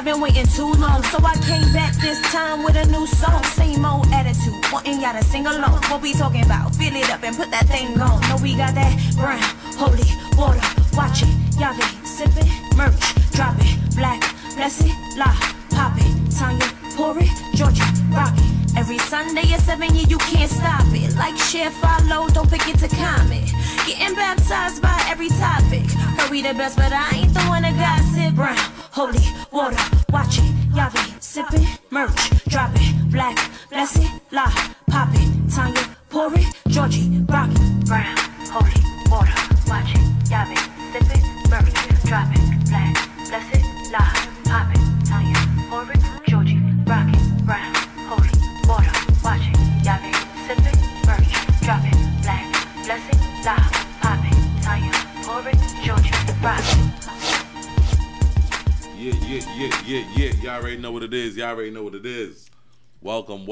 been waiting too long, so I came back this time with a new song. Same old attitude, wanting y'all to sing along. What we talking about? Fill it up and put that thing on. Know we got that brown, holy water. Watch it, y'all be sipping, merch, drop it, black, bless it, la, pop it, Tanya, pour it, Georgia, rock it. Every Sunday at 7, yeah, you can't stop it. Like, share, follow, don't forget to comment. Getting baptized by every topic. Heard we the best, but I ain't the one that gossip. Brown, holy water, watch it, y'all be sipping, merch, drop it, black, bless it, la, pop it, Tanya, pour it, Georgie, rock it. Brown, holy water, watch it, y'all be sipping, merch, drop it, black, bless it, la, pop it, Tanya, pour it, Georgie, rock it. Brown, holy water, watch it, y'all be sipping, merch, drop it, black, bless it, la, pop it, Tanya, pour it, Georgie, rock it. Yeah. Y'all already know what it is. Welcome.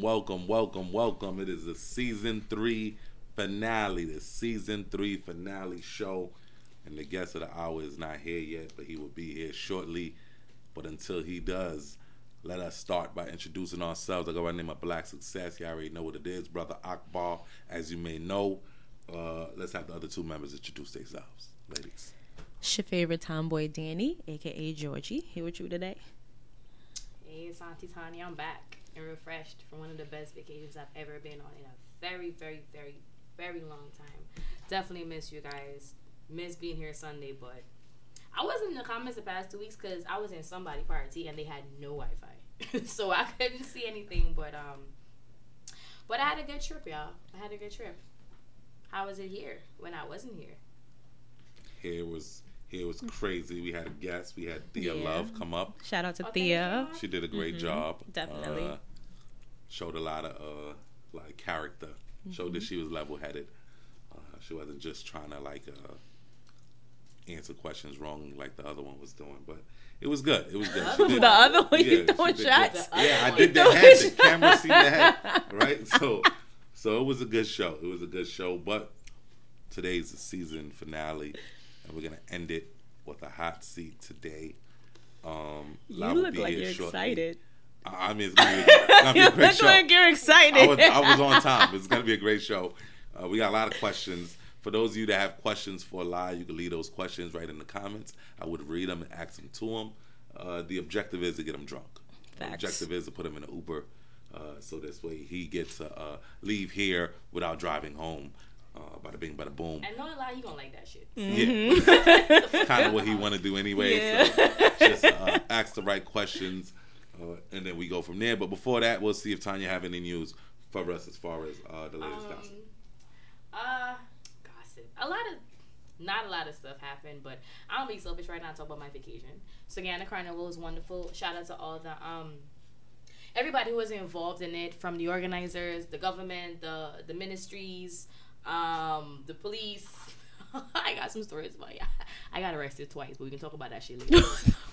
It is the season 3 finale. The season 3 finale show. And the guest of the hour is not here yet, but he will be here shortly. But until he does, let us start by introducing ourselves. I go by the name of Black Success. You already know what it is. Brother Akbar, as you may know. Let's have the other 2 members introduce themselves. Ladies. It's your favorite tomboy, Danny, a.k.a. Georgie. Here with you today. Hey, it's Auntie Tanya. I'm back and refreshed from one of the best vacations I've ever been on in a very, very, very, very long time. Definitely miss you guys. Miss being here Sunday, but I wasn't in the comments the past 2 weeks because I was in somebody's party and they had no Wi-Fi. So I couldn't see anything, but I had a good trip, y'all. I had a good trip. How was it here when I wasn't here? Here was crazy. We had a guest. We had Thea Love come up. Shout out to Thea. She did a great job. Definitely. Showed a lot of character. Showed that she was level-headed. She wasn't just trying to answer questions wrong like the other one was doing. But it was good. The other one, you throwing shots? Yeah, I did the head. The camera seen the head, right? So it was a good show. But today's the season finale, and we're gonna end it with a hot seat today. You look like you're excited. I mean, it's gonna be a great show. You look like you're excited. I was on time. It's gonna be a great show. We got a lot of questions. For those of you that have questions for Lai, you can leave those questions right in the comments. I would read them and ask them to him. The objective is to get him drunk. Facts. The objective is to put him in an Uber, so this way he gets to leave here without driving home. Bada bing, bada boom. And not a lie, he gonna like that shit. Yeah, kind of what he want to do anyway. Yeah. So just ask the right questions, and then we go from there. But before that, we'll see if Tanya have any news for us as far as the latest gossip. Gossip. Not a lot of stuff happened, but I'm gonna be selfish right now and talk about my vacation. Sagana Carnival was wonderful. Shout out to all the everybody who was involved in it, from the organizers, the government, the ministries, the police. I got some stories about I got arrested twice, but we can talk about that shit later.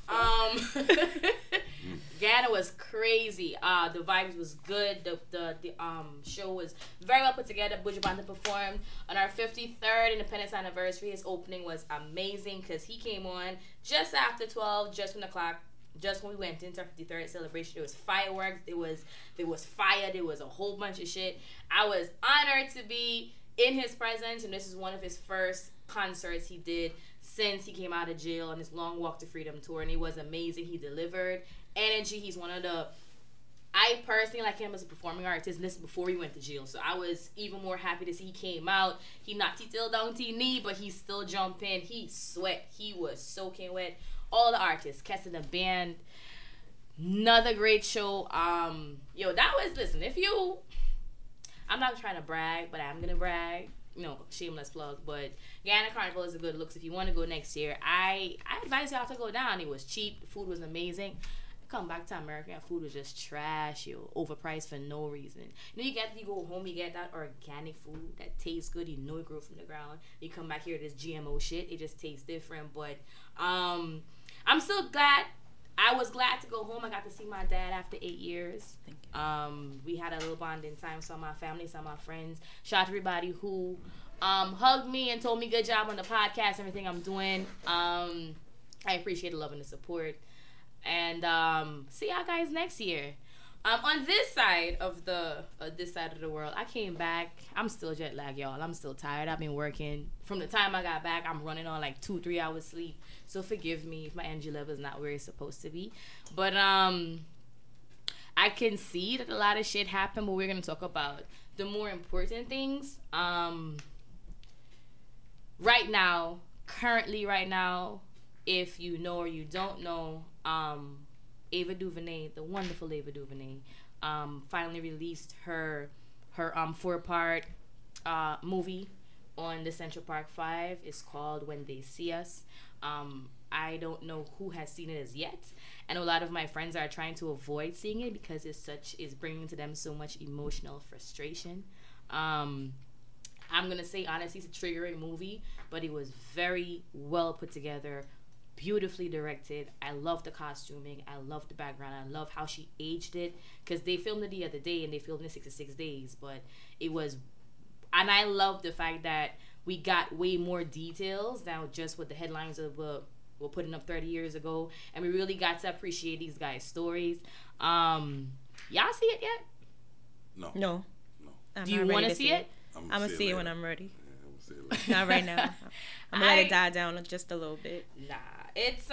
Ghana was crazy. The vibes was good. The show was very well put together. Buju Banton performed on our 53rd Independence anniversary. His opening was amazing because he came on just after 12, just when the clock. Just when we went into our 53rd celebration, there was fireworks. There was fire. There was a whole bunch of shit. I was honored to be in his presence, and this is one of his first concerts he did since he came out of jail on his Long Walk to Freedom tour, and it was amazing. He delivered energy. He's one of the... I personally like him as a performing artist, and this is before he went to jail, so I was even more happy to see he came out. He knocked his tail down to his knee, but he still jumped in. He sweat. He was soaking wet. All the artists, Kessa the band, another great show. That was, listen, I'm not trying to brag, but I'm gonna brag. Shameless plug, but Ghana Carnival is a good look. So if you want to go next year, I advise y'all to go down. It was cheap, the food was amazing. Come back to America and food was just trash, overpriced for no reason. You go home, you get that organic food that tastes good. You know it grew from the ground. You come back here, this GMO shit, it just tastes different. But I'm still glad. I was glad to go home. I got to see my dad after 8 years. Thank you. We had a little bonding time. Saw my family, saw my friends. Shout out to everybody who hugged me and told me good job on the podcast, everything I'm doing. I appreciate the love and the support. And see y'all guys next year. On this side of the world, I came back. I'm still jet lagged, y'all. I'm still tired. I've been working from the time I got back. I'm running on like 2-3 hours sleep. So forgive me if my energy level is not where it's supposed to be. But I can see that a lot of shit happened. But we're gonna talk about the more important things. Currently right now, if you know or you don't know, Ava DuVernay, the wonderful Ava DuVernay, finally released her 4-part movie on the Central Park 5. It's called When They See Us. I don't know who has seen it as yet, and a lot of my friends are trying to avoid seeing it because it's bringing to them so much emotional frustration. I'm gonna say honestly, it's a triggering movie, but it was very well put together, beautifully directed. I love the costuming. I love the background. I love how she aged it, because they filmed it the other day and they filmed it in 66 days. But it was, and I love the fact that we got way more details now just with the headlines of were putting up 30 years ago, and we really got to appreciate these guys' stories. Y'all see it yet? No. Do you want to see it? I'm gonna see it when I'm ready. Yeah, I'm Not right now. I'm gonna let it die down just a little bit. Nah, it's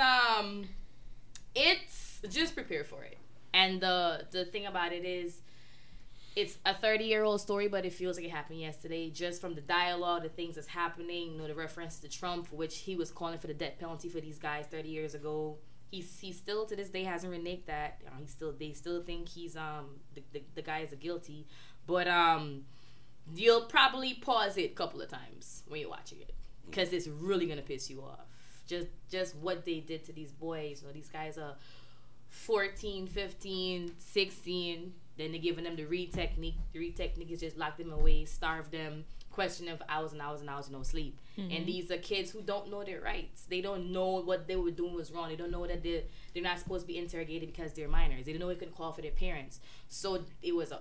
just prepare for it. And the thing about it is, it's a 30-year-old story, but it feels like it happened yesterday. Just from the dialogue, the things that's happening, the reference to Trump, for which he was calling for the death penalty for these guys 30 years ago. He still to this day hasn't reneged that. They still think he's the guy is guilty, but you'll probably pause it a couple of times when you're watching it, because it's really gonna piss you off. Just what they did to these boys. These guys are 14, 15, 16. Then they're giving them the read technique. The read technique is just lock them away, starve them, question them for hours and hours and hours, no sleep. Mm-hmm. And these are kids who don't know their rights. They don't know what they were doing was wrong. They don't know that they're not supposed to be interrogated because they're minors. They didn't know they couldn't call for their parents. So it was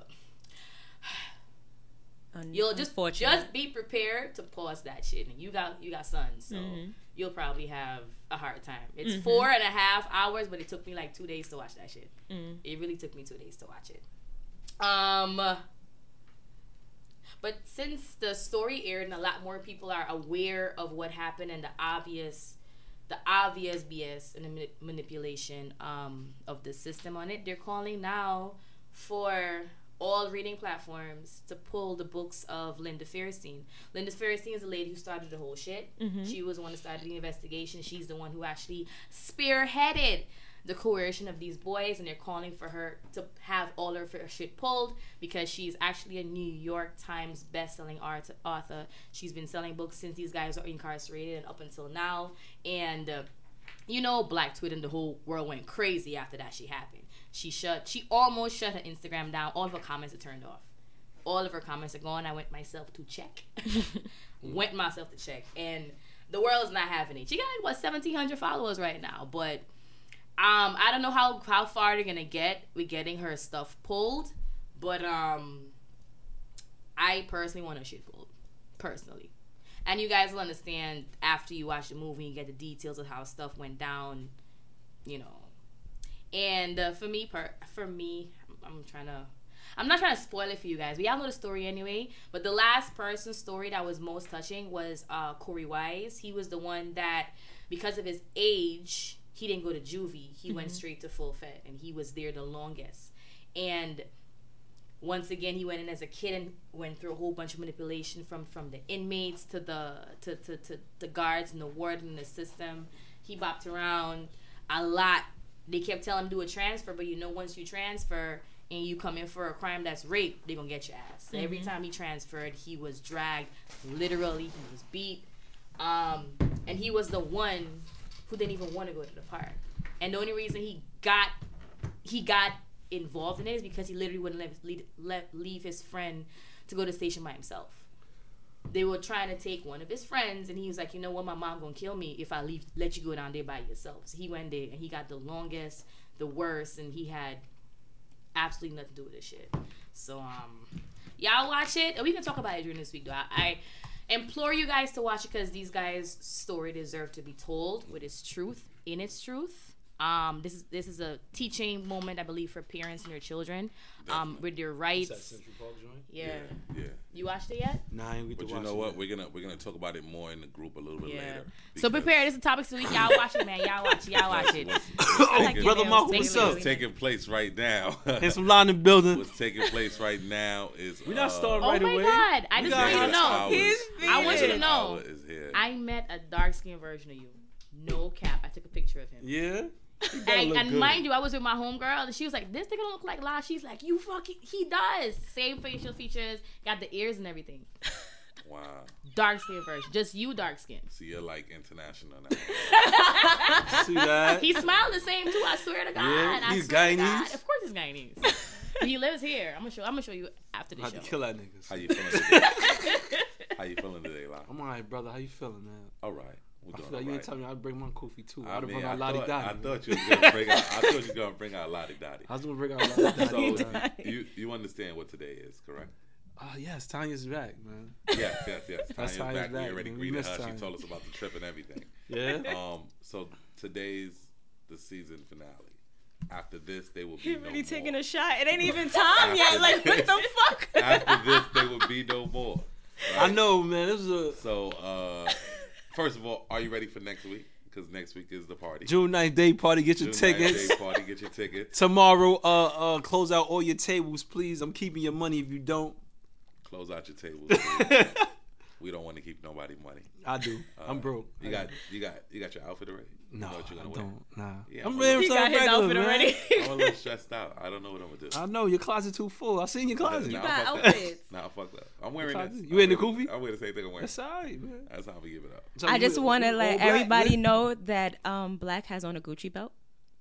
you'll just be prepared to pause that shit. And you got sons, so you'll probably have a hard time. It's 4.5 hours, but it took me like 2 days to watch that shit. It really took me 2 days to watch it. But since the story aired and a lot more people are aware of what happened and the obvious BS and the manipulation of the system on it, they're calling now for all reading platforms to pull the books of Linda Fairstein. Linda Fairstein is the lady who started the whole shit. She was the one who started the investigation. She's the one who actually spearheaded the coercion of these boys, and they're calling for her to have all of her shit pulled, because she's actually a New York Times best-selling author. She's been selling books since these guys are incarcerated and up until now. And Black Twitter and the whole world went crazy after that shit happened. She almost shut her Instagram down. All of her comments are turned off. All of her comments are gone. I went myself to check. And the world is not having it. She got 1,700 followers right now, but I don't know how far they're gonna get with getting her stuff pulled, but I personally want her shit pulled, personally. And you guys will understand after you watch the movie and get the details of how stuff went down, And for me, I'm not trying to spoil it for you guys. We all know the story anyway. But the last person's story that was most touching was Corey Wise. He was the one that, because of his age, he didn't go to juvie. He went straight to full fed, and he was there the longest. And once again, he went in as a kid and went through a whole bunch of manipulation from the inmates to the guards and the warden and the system. He bopped around a lot. They kept telling him to do a transfer, but once you transfer and you come in for a crime that's rape, they're gonna get your ass. So every time he transferred, he was dragged. Literally, he was beat. And he was the one who didn't even want to go to the park. And the only reason he got involved in it is because he literally wouldn't leave his friend to go to the station by himself. They were trying to take one of his friends, and he was like, you know what, my mom gonna kill me if I let you go down there by yourself. So he went there, and he got the longest, the worst, and he had absolutely nothing to do with this shit. So y'all watch it, and we can talk about it during this week though. I implore you guys to watch it, because these guys' story deserve to be told with its truth, in its truth. This is a teaching moment, I believe, for parents and their children, with their rights. That Central Park joint? Yeah. Yeah. You watched it yet? Nah, I ain't get to But you watch know it what? yet. We're gonna talk about it more in the group a little bit later. So because prepare. This is the topics of the week. Y'all watch it, man. Y'all watch it. Oh, Brother Malcolm, what's up? What's taking place right now? And some line in the building. What's taking place right now is We're not starting Oh right my away. God! I just want you to know. I want you to Hour know. is here. I met a dark skinned version of you. No cap. I took a picture of him. Yeah? And mind you, I was with my homegirl, and she was like, "This nigga don't look like La." She's like, "You fucking, he does. Same facial features, got the ears and everything. Wow. Dark skin version, just you dark skin. So you're like international now. See that? He smiled the same too. I swear to God. Yeah, I he's swear to Guyanese? God. Of course, he's Guyanese. But he lives here. I'm gonna show you after the I show. have to kill that niggas. How you feeling today? How you feeling today, La? I'm alright, brother. How you feeling, man? All right. We're I doing feel like all you ain't right. tell me I'd bring my Kofi too. I I'd have mean, brought I my Lottie thought, Dottie. I thought you was gonna bring out. I thought you was gonna bring out Lottie Dottie. I was gonna bring out Lottie So Dottie. you understand what today is, correct? Yes, Tanya's back, man. Yes. That's Tanya's Tanya's back. We back, already man. We greeted her. missed She Tanya. told us about the trip and everything. Yeah? So today's the season finale. After this, they will be He no really taking more. a shot. It ain't even time yet. Like, what the fuck? After this, they will be no more. I know, man. This is a So, first of all, are you ready for next week? Because next week is the party. June 9th day party. Get your June 9th tickets. day party. Get your tickets. Tomorrow, close out all your tables, please. I'm keeping your money if you don't. Close out your tables. please. We don't want to keep nobody money. I do. I'm broke. You got your outfit already? You No, know what you're I gonna wear? don't. Nah. Yeah, I'm I'm wearing He got something his regular, outfit man. already. I'm a little stressed out. I don't know what I'm gonna do. I know your closet too full. I seen your closet. Nah, You got fuck that. outfits. Nah, fuck that. I'm wearing Closet? this. You wearing the I'm Koofy? I'm wearing the same thing I'm wearing. That's alright, man. That's how we give it up. So I you just with- want to all let black, everybody man? know that Black has on a Gucci belt.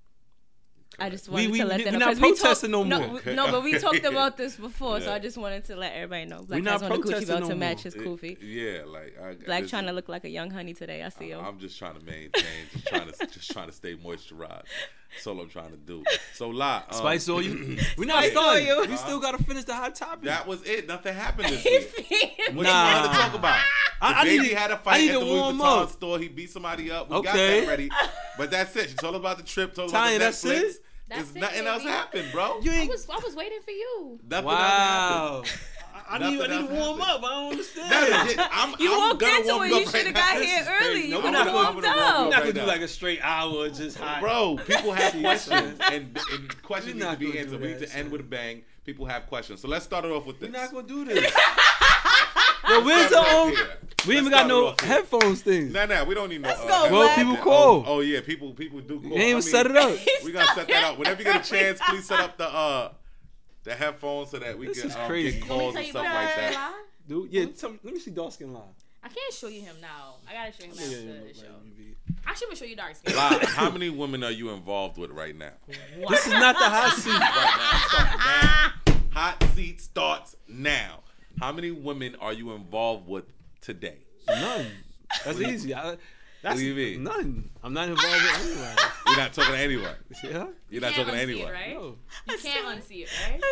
I just wanted We to let them know. not 'cause we protesting no more. No, but we talked about this before, so Yeah. I just wanted to let everybody know. Black We not has on a Gucci protesting belt no to more. match his Kofi. Yeah, like Black trying to look like a young honey today. I see him. I'm just trying to maintain, just trying to stay moisturized. That's all I'm trying to do. So, Spice oil. We not Spice starting. oil. We still gotta finish the hot topic. that was it. Nothing happened this week. What Nah. you wanted to talk about? I Baby need- had a I fight need at to the Louis warm Vuitton up. store. He beat somebody up. We got Okay. that ready. But that's it. She told us about the trip. Told us Tanya, about that's the Netflix. it? That's There's it, nothing else baby. happened, bro. You I ain't. was waiting for you. Nothing Wow. else happened. I need Nothing to else warm happened. up. I don't understand. You I'm walked gonna into warm it. you You up should have right got now. here This is early. crazy. You No, could I'm have gonna warm warmed you up. We're not right gonna do now. like a straight hour just hot. Bro, people have questions, and questions We're need not to be gonna do answered. We need that, to end son. with a bang. People have questions, so let's start it off with We're this. not gonna do this. Yo, where's the We ain't even got no headphones things. Nah, we don't need no. Let's go, Well, Black. people call. Oh yeah, people do call. You ain't even set it up. We gotta set that up. Whenever you get a chance, please set up the headphones so that we This can is crazy. get Let me calls tell and you stuff about like that. that. Dude, yeah, let me see dark skin live. I can't show you him now. I gotta show him after the show. Yeah. I should show you dark skin. Lie, how many women are you involved with right now? This is not the hot seat. Right now, starting now. Hot seat starts now. How many women are you involved with today? None. That's easy. That's do you mean? None. I'm not involved with anyone. You're not talking to anyone. Yeah. You're not can't talking to unsee it, anyone. right? No. You can't unsee it, right?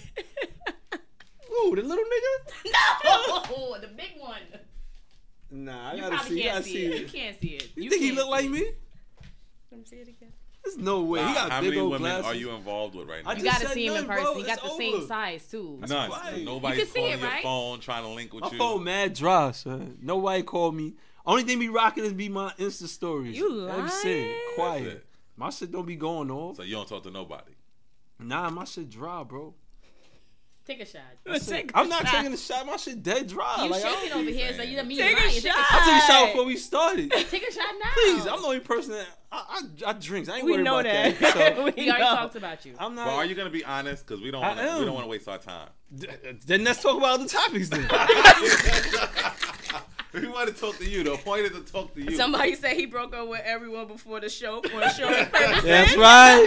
Ooh, the little nigga? No, the big one. Nah, I You gotta probably see. can't gotta see see it. You can't see it. You think he can't look see like it. me? Let me see it again. There's no way. He got How big many old women glasses. are you involved with right now? I You just gotta said see him in none, person. bro. He got It's the same over. size too. None. right. You Nobody's can see calling it, your right? phone trying to link with My you. phone mad dry, son. Nobody called me. Only thing be rocking is be my Insta stories. You That's it. lying? Quiet. That's it. My shit don't be going off. So you don't talk to nobody. Nah, my shit dry, bro. Take a shot. I'm not taking a shot. My shit dead dry. You Like, I shaking don't over be- here, so you mean Take a lying. shot. I took a shot before we started. Take a shot now. Please, I'm the only person that I drink. I ain't We worried know about that. that. So, We We already know. talked about you. I'm not. Well, are you gonna be honest? Because we don't I want am. to waste our time. Then let's talk about other topics then. We want to talk to you. The point is to talk to you. Somebody said he broke up with everyone before the show for insurance purposes. That's right.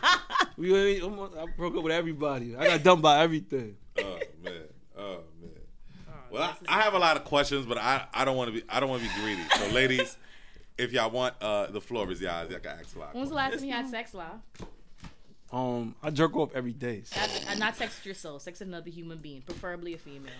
I broke up with everybody. I got dumped by everything. Oh man. Well, I have a lot of questions, but I don't want to be greedy. So, ladies, if y'all want, the floor is y'all. Y'all can ask a lot. When was the last time you had sex, La? I jerk off every day. So. Not sex with yourself. Sex with another human being, preferably a female.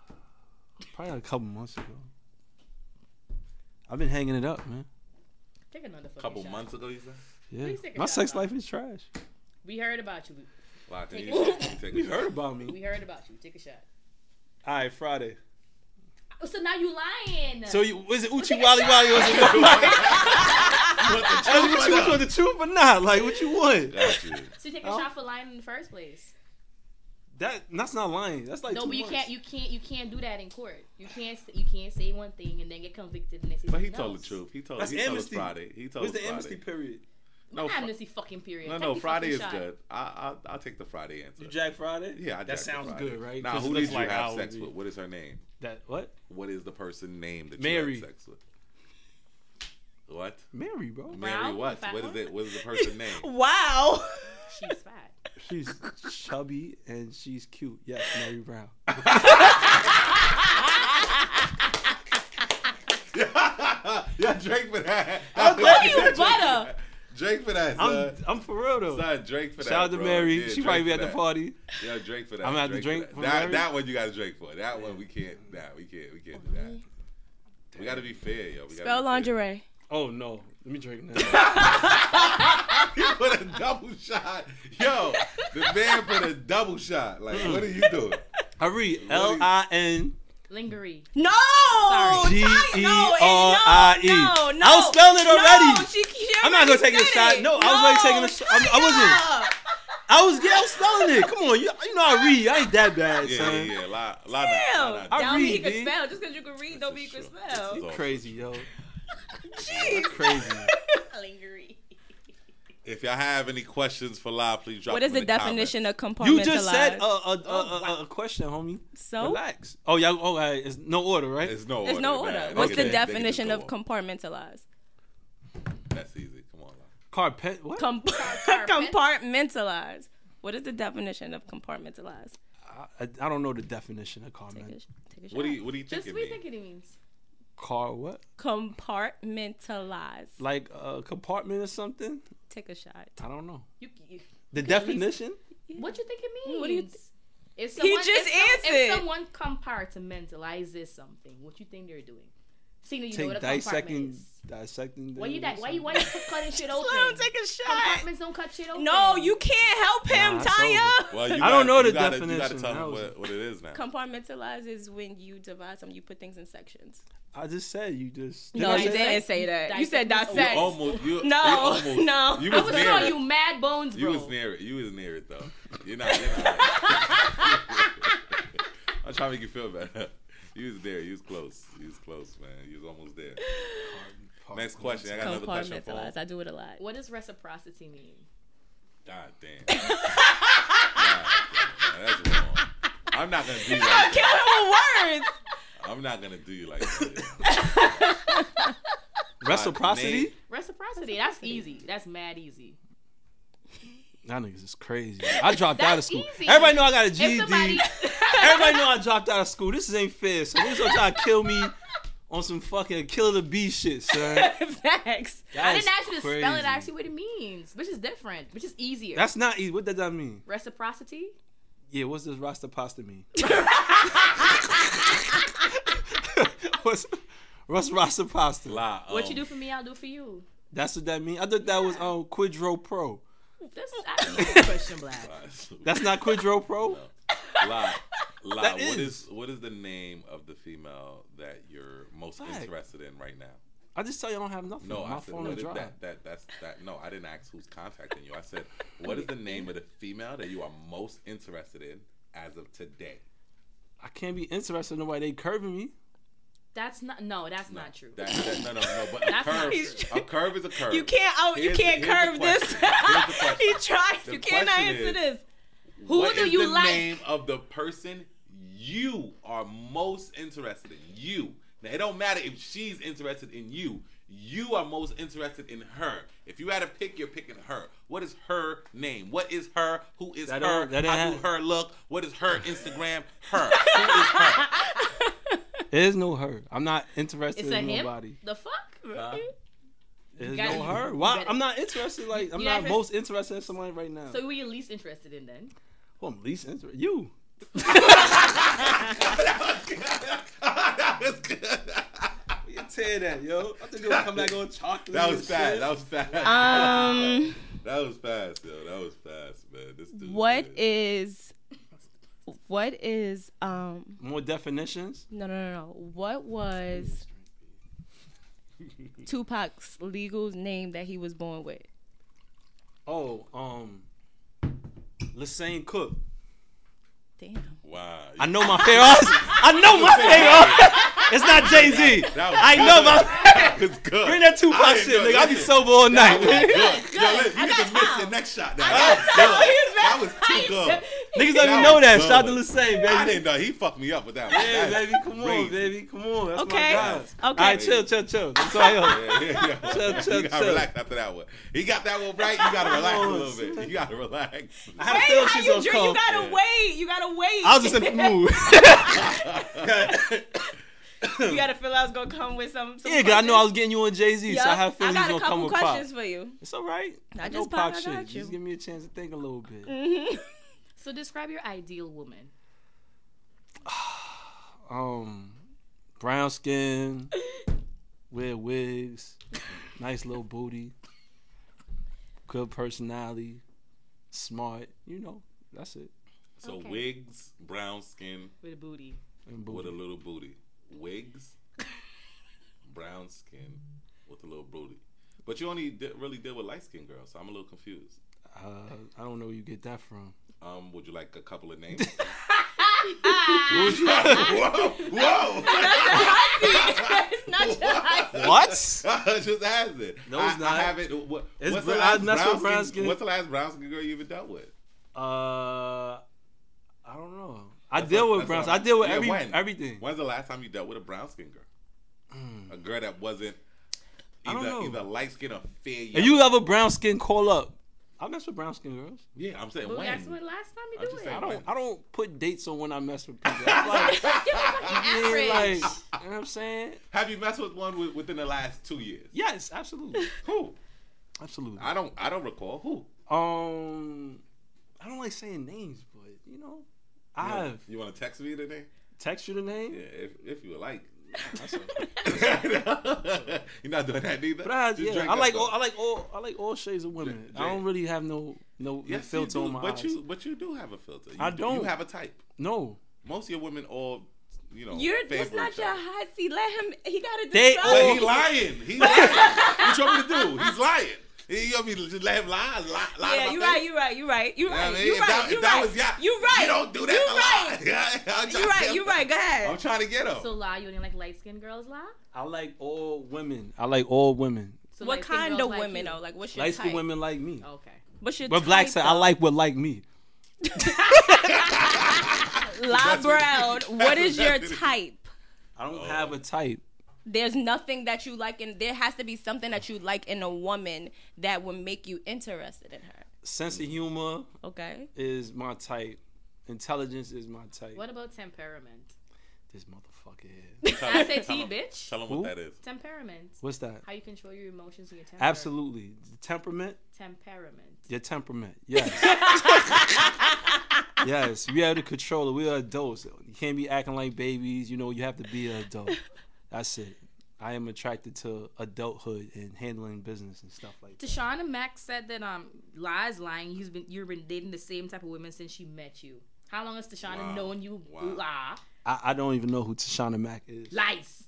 Probably like a couple months ago. I've been hanging it up, man. Take another fucking couple shot. months ago, you said? Yeah. Please take a My shot, sex Bob. life is trash. We heard about you. Like, Take you it. take You a heard shot. about me. We heard about you. Take a shot. All right, Friday. Oh, so now you lying. So was it Uchi Take a Wally shot. Wally? Or was it What the Hey, truth what or you not? want, the truth or not? Like, what you want? Got you. So you take a Huh? shot for lying in the first place. That's not lying. That's like No, 2 but months. you can't do that in court. You can't say one thing and then get convicted and then say But he something told else. the truth. He told That's he told us amnesty. Friday. He told What's us the Friday. amnesty period? No, No, amnesty fucking period. No, Take the Friday is fucking shot. good. I'll take the Friday answer. You Jack Friday? Yeah, I That jacked sounds Friday. good, right? Now, 'Cause who it did looks you like have I sex would with? be. What is her name? That what? What is the person name that Mary. you had sex with? What? Mary, bro. Mary Brown? what? Fat What is one? it? What is the person name? Wow. She's fat. She's chubby and she's cute. Yes, Mary Brown. Yeah, Drake for that. You butter. Drake for that, son. I'm for real though. Son, Drake for that. Shout out to bro. Mary. Yeah, she Drake probably be for at the that. party. Yeah, Drake for that. I'm gonna have to Drake drink for from that. Mary. That one you got to drink for. That one we can't. Nah, we can't do that. We got to be fair, yo. We gotta Spell be fair. lingerie. Oh no. Let me drink now. He put a double shot. Yo, the man put a double shot. Like, what are you doing? I read What are you- LIN Lingerie. No. Sorry. G-E-R-I-E. No. I was spelling it already. No, she I'm not gonna already take a said shot. it. No, I was already taking a shot. I wasn't. I was spelling it. Come on, you know I read. I ain't that bad, Yeah, son. yeah. La, Damn. I Don't mean you read, can B. spell. Just because you can read, don't mean you can spell. That's Crazy, yo. Jeez. Crazy. Lingerie. If y'all have any questions for La, please drop What is them the in definition of compartmentalized? You just said a question, homie. So? Relax. Oh, y'all. Oh, it's no order, right? It's no order. There's no Nah, order. they What's get the to- they get to definition go of on. compartmentalized? That's easy. Come on, La. Carpet. What? Compartmentalized. What is the definition of compartmentalized? I don't know the definition of Take carpet. a shot. What do you think Just it what do you means? think it means? Car what? Compartmentalized. Like a compartment or something? Take a shot. I don't know. You The Okay, at least- definition? what you think it means? What do you if He someone, just if answered. someone compartmentalizes something, what you think they're doing? See, you know Take what a compartment dissecting. is. Why you them or why you something? cutting shit Let open? him take a shot. Compartments don't cut shit open. No, you can't help him, Nah, it's Tanya. Well, you I don't know the you gotta definition. tell That them was- what it is now. Compartmentalize is when you divide something, you put things in sections. I just said you just. No, I you say that? didn't say that. You said Dissect. You dissect. almost. No, you no. You I was was near calling it. you mad bones, bro. You was near it. You was near it though. You're not. I'm trying to make you feel better. You was there. You was close. You was close, man. You was almost there. Next question. I got another question for him. Compartmentalize. I do it a lot. What does reciprocity mean? God damn. God damn, man, that's wrong. I'm not gonna do you like Kill that. him with words. I'm not gonna do you like that. Reciprocity? Name- Reciprocity. That's easy. That's mad easy. That niggas is crazy. I dropped out of That's school. easy. Everybody know I got a If GED. somebody, Everybody know I dropped out of school. This ain't fair. So niggas gonna try to kill me on some fucking kill the bee shit, son. Facts. I didn't ask you to crazy. spell it. I asked you what it means, which is different, which is easier. That's not easy. What does that mean? Reciprocity. Yeah, what's this Rasta pasta mean? what's Rasta pasta? La, What you do for me, I'll do for you. That's what that mean? I thought that was Quidro Pro. That's a question, Black. That's not Quidro Pro? La, That what is. what is the name of the female that you're most Fact. interested in right now? I just tell you I don't have nothing. No, My I said phone what is is dry. that's no, I didn't ask who's contacting you. I said, what is the name of the female that you are most interested in as of today? I can't be interested in nobody. They curving me. That's not. No, that's not true. No, but That's not a curve is a curve. You can't Here's curve the this. question. Here's the question. He tried. The You cannot question answer is- this. Who What do is you the like? name of the person you are most interested in? You. Now, it don't matter if she's interested in you. You are most interested in her. If you had to pick, you're picking her. What is her name? What is her? Who is That her? don't- that How ain't do her look? What is her Instagram? Her. Who is her? There's no her. I'm not interested It's a in him. nobody. The fuck? There's gotta- no her. you Why? better- I'm not interested. Like I'm You not not most interested in somebody right now. So who are you least interested in then? Who I'm least interested? You. That was good. You Get tear that, yo. I think they'll come back on chocolate. That was and fast. shit. That was fast. That was fast, yo. That was fast, man. This dude. What man. is More definitions? no. What was Tupac's legal name that he was born with? Oh, Lassane Cook. Damn. Wow. I know my favorite artist. I know my favorite artist. It's not Jay-Z. That was I know my That was good. Bring that Tupac I didn't shit, know- nigga. I be listen, sober all night. Good. Yo, listen, I you got just missed time. your next shot. Now. got That was too good. Niggas That don't even know was that. good. Shout out to Lassane, baby. I didn't know. He fucked me up with that one. Yeah, That's baby, come crazy. on, baby, come on. That's Okay. my guy. Okay. All right, chill. That's all yo. Yeah. Chill. You gotta relax after that one. He got that one right. You gotta relax a little bit. You gotta relax. I had a feeling she's gonna come. You gotta Yeah. wait. You gotta wait. I was just in the mood. You gotta feel I was gonna come with some Yeah, cause I know I was getting you on Jay-Z, so I Yup. have a feeling I he's got a gonna come couple with Pop. questions for you. It's all right. I know just Pop got shit. you. Just give me a chance to think a little bit. So describe your ideal woman. Brown skin, wear wigs, nice little booty, good personality, smart. You know, that's it. So Okay. wigs, brown skin, With a booty. And with booty. a little booty. Wigs, brown skin, with a little booty. But you only really deal with light skinned girls, so I'm a little confused. I don't know where you get that from. Would you like a couple of names? What would you- Whoa! It's not your idea. What? I just asked it. No, it's not. I haven't. It's What's the brown- last that's what brown brown skin? skin- What's the last brown skin girl you even dealt with? I don't know. I That's deal what- with browns. that's I deal with what- yeah, when? everything. When's the last time you dealt with a brown skin girl? A girl that wasn't I don't know. either light skin or fair. If you have a brown skin, call up. I mess with brown skin girls. Yeah, I'm saying But when. that's when last time you I'm do just it. saying. I don't put dates on when I mess with people. It's like, I mean, like, you know what I'm saying? Have you messed with one within the last 2 years? Yes, absolutely, Who? absolutely. I don't recall. Who? I don't like saying names, but you know, I have You want to text me the name? text you the name. Yeah, if you would like. That's okay. You're not doing that neither. But I Just drink I up, like though. I like all shades of women. Jay. I don't really have no Yes, filter you do, on my but eyes. but you do have a filter. You I do- don't. You have a type. No, Most of your women all, That's favor not each your other. hot seat. Let him. He gotta They describe. But all- he lying. He's lying. What you want me to do? He's lying. You want me to just let him lie? Lie Yeah, about you're that? right. You're right. You know what I mean? You're If right. that- You're if that right. was ya- You're right. You don't do that You're to lie. right. I'm trying You're to right. get You're him. right. Go ahead. I'm trying to get him. So lie, you only like light skinned girls lie? I like all women. I like all women. So What light-skinned kind girls of like women you? though? Like, what's your Light type? skinned women like me. Okay. What's your But black type, said I though? like what like me. La Brown. What is your type? I don't have a type. There's nothing that you like, and there has to be something that you like in a woman that would make you interested in her. Sense of humor Okay. is my type. Intelligence is my type. What about temperament? This motherfucker here. Tell I him- say tell T, him- bitch. Tell him Who? what that is. Temperament. What's that? How you control your emotions and your temper. Absolutely. The temperament. Temperament. Your temperament. Yes. Yes. We have to control it. We are adults. You can't be acting like babies. You know, you have to be an adult. That's it. I am attracted to adulthood and handling business and stuff like that. Tashana Mack said that lies lying. You've been dating the same type of women since she met you. How long has Tashana Wow. known you Wow. lie? I don't even know who Tashana Mack is. Lies.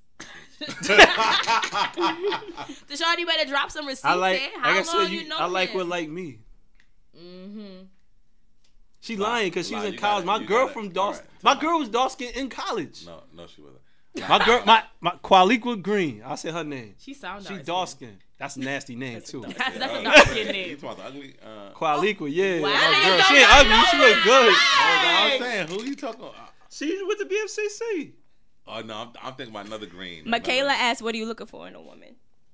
Tashana, you better drop some receipts. I like, there. like How I long said, you know I like him? what like me. Mm-hmm. She lying because she's Lie, in you college. gotta- My you girl gotta- from all Dawson. right, My time girl was dark skinned in college. No, she wasn't. My girl, my Qualiqua Green. I said her name. She sound She dark. dark skinned. That's a nasty name too. That's a Oh, dark skin name. You talking about the ugly? Qualiqua, yeah. Wow, My niggas girl. don't She ain't got ugly. no She look good. I'm saying, who you talking about? She's with the BFCC. Oh no, I'm thinking about another green. Michaela asked, "What are you looking for in a woman?"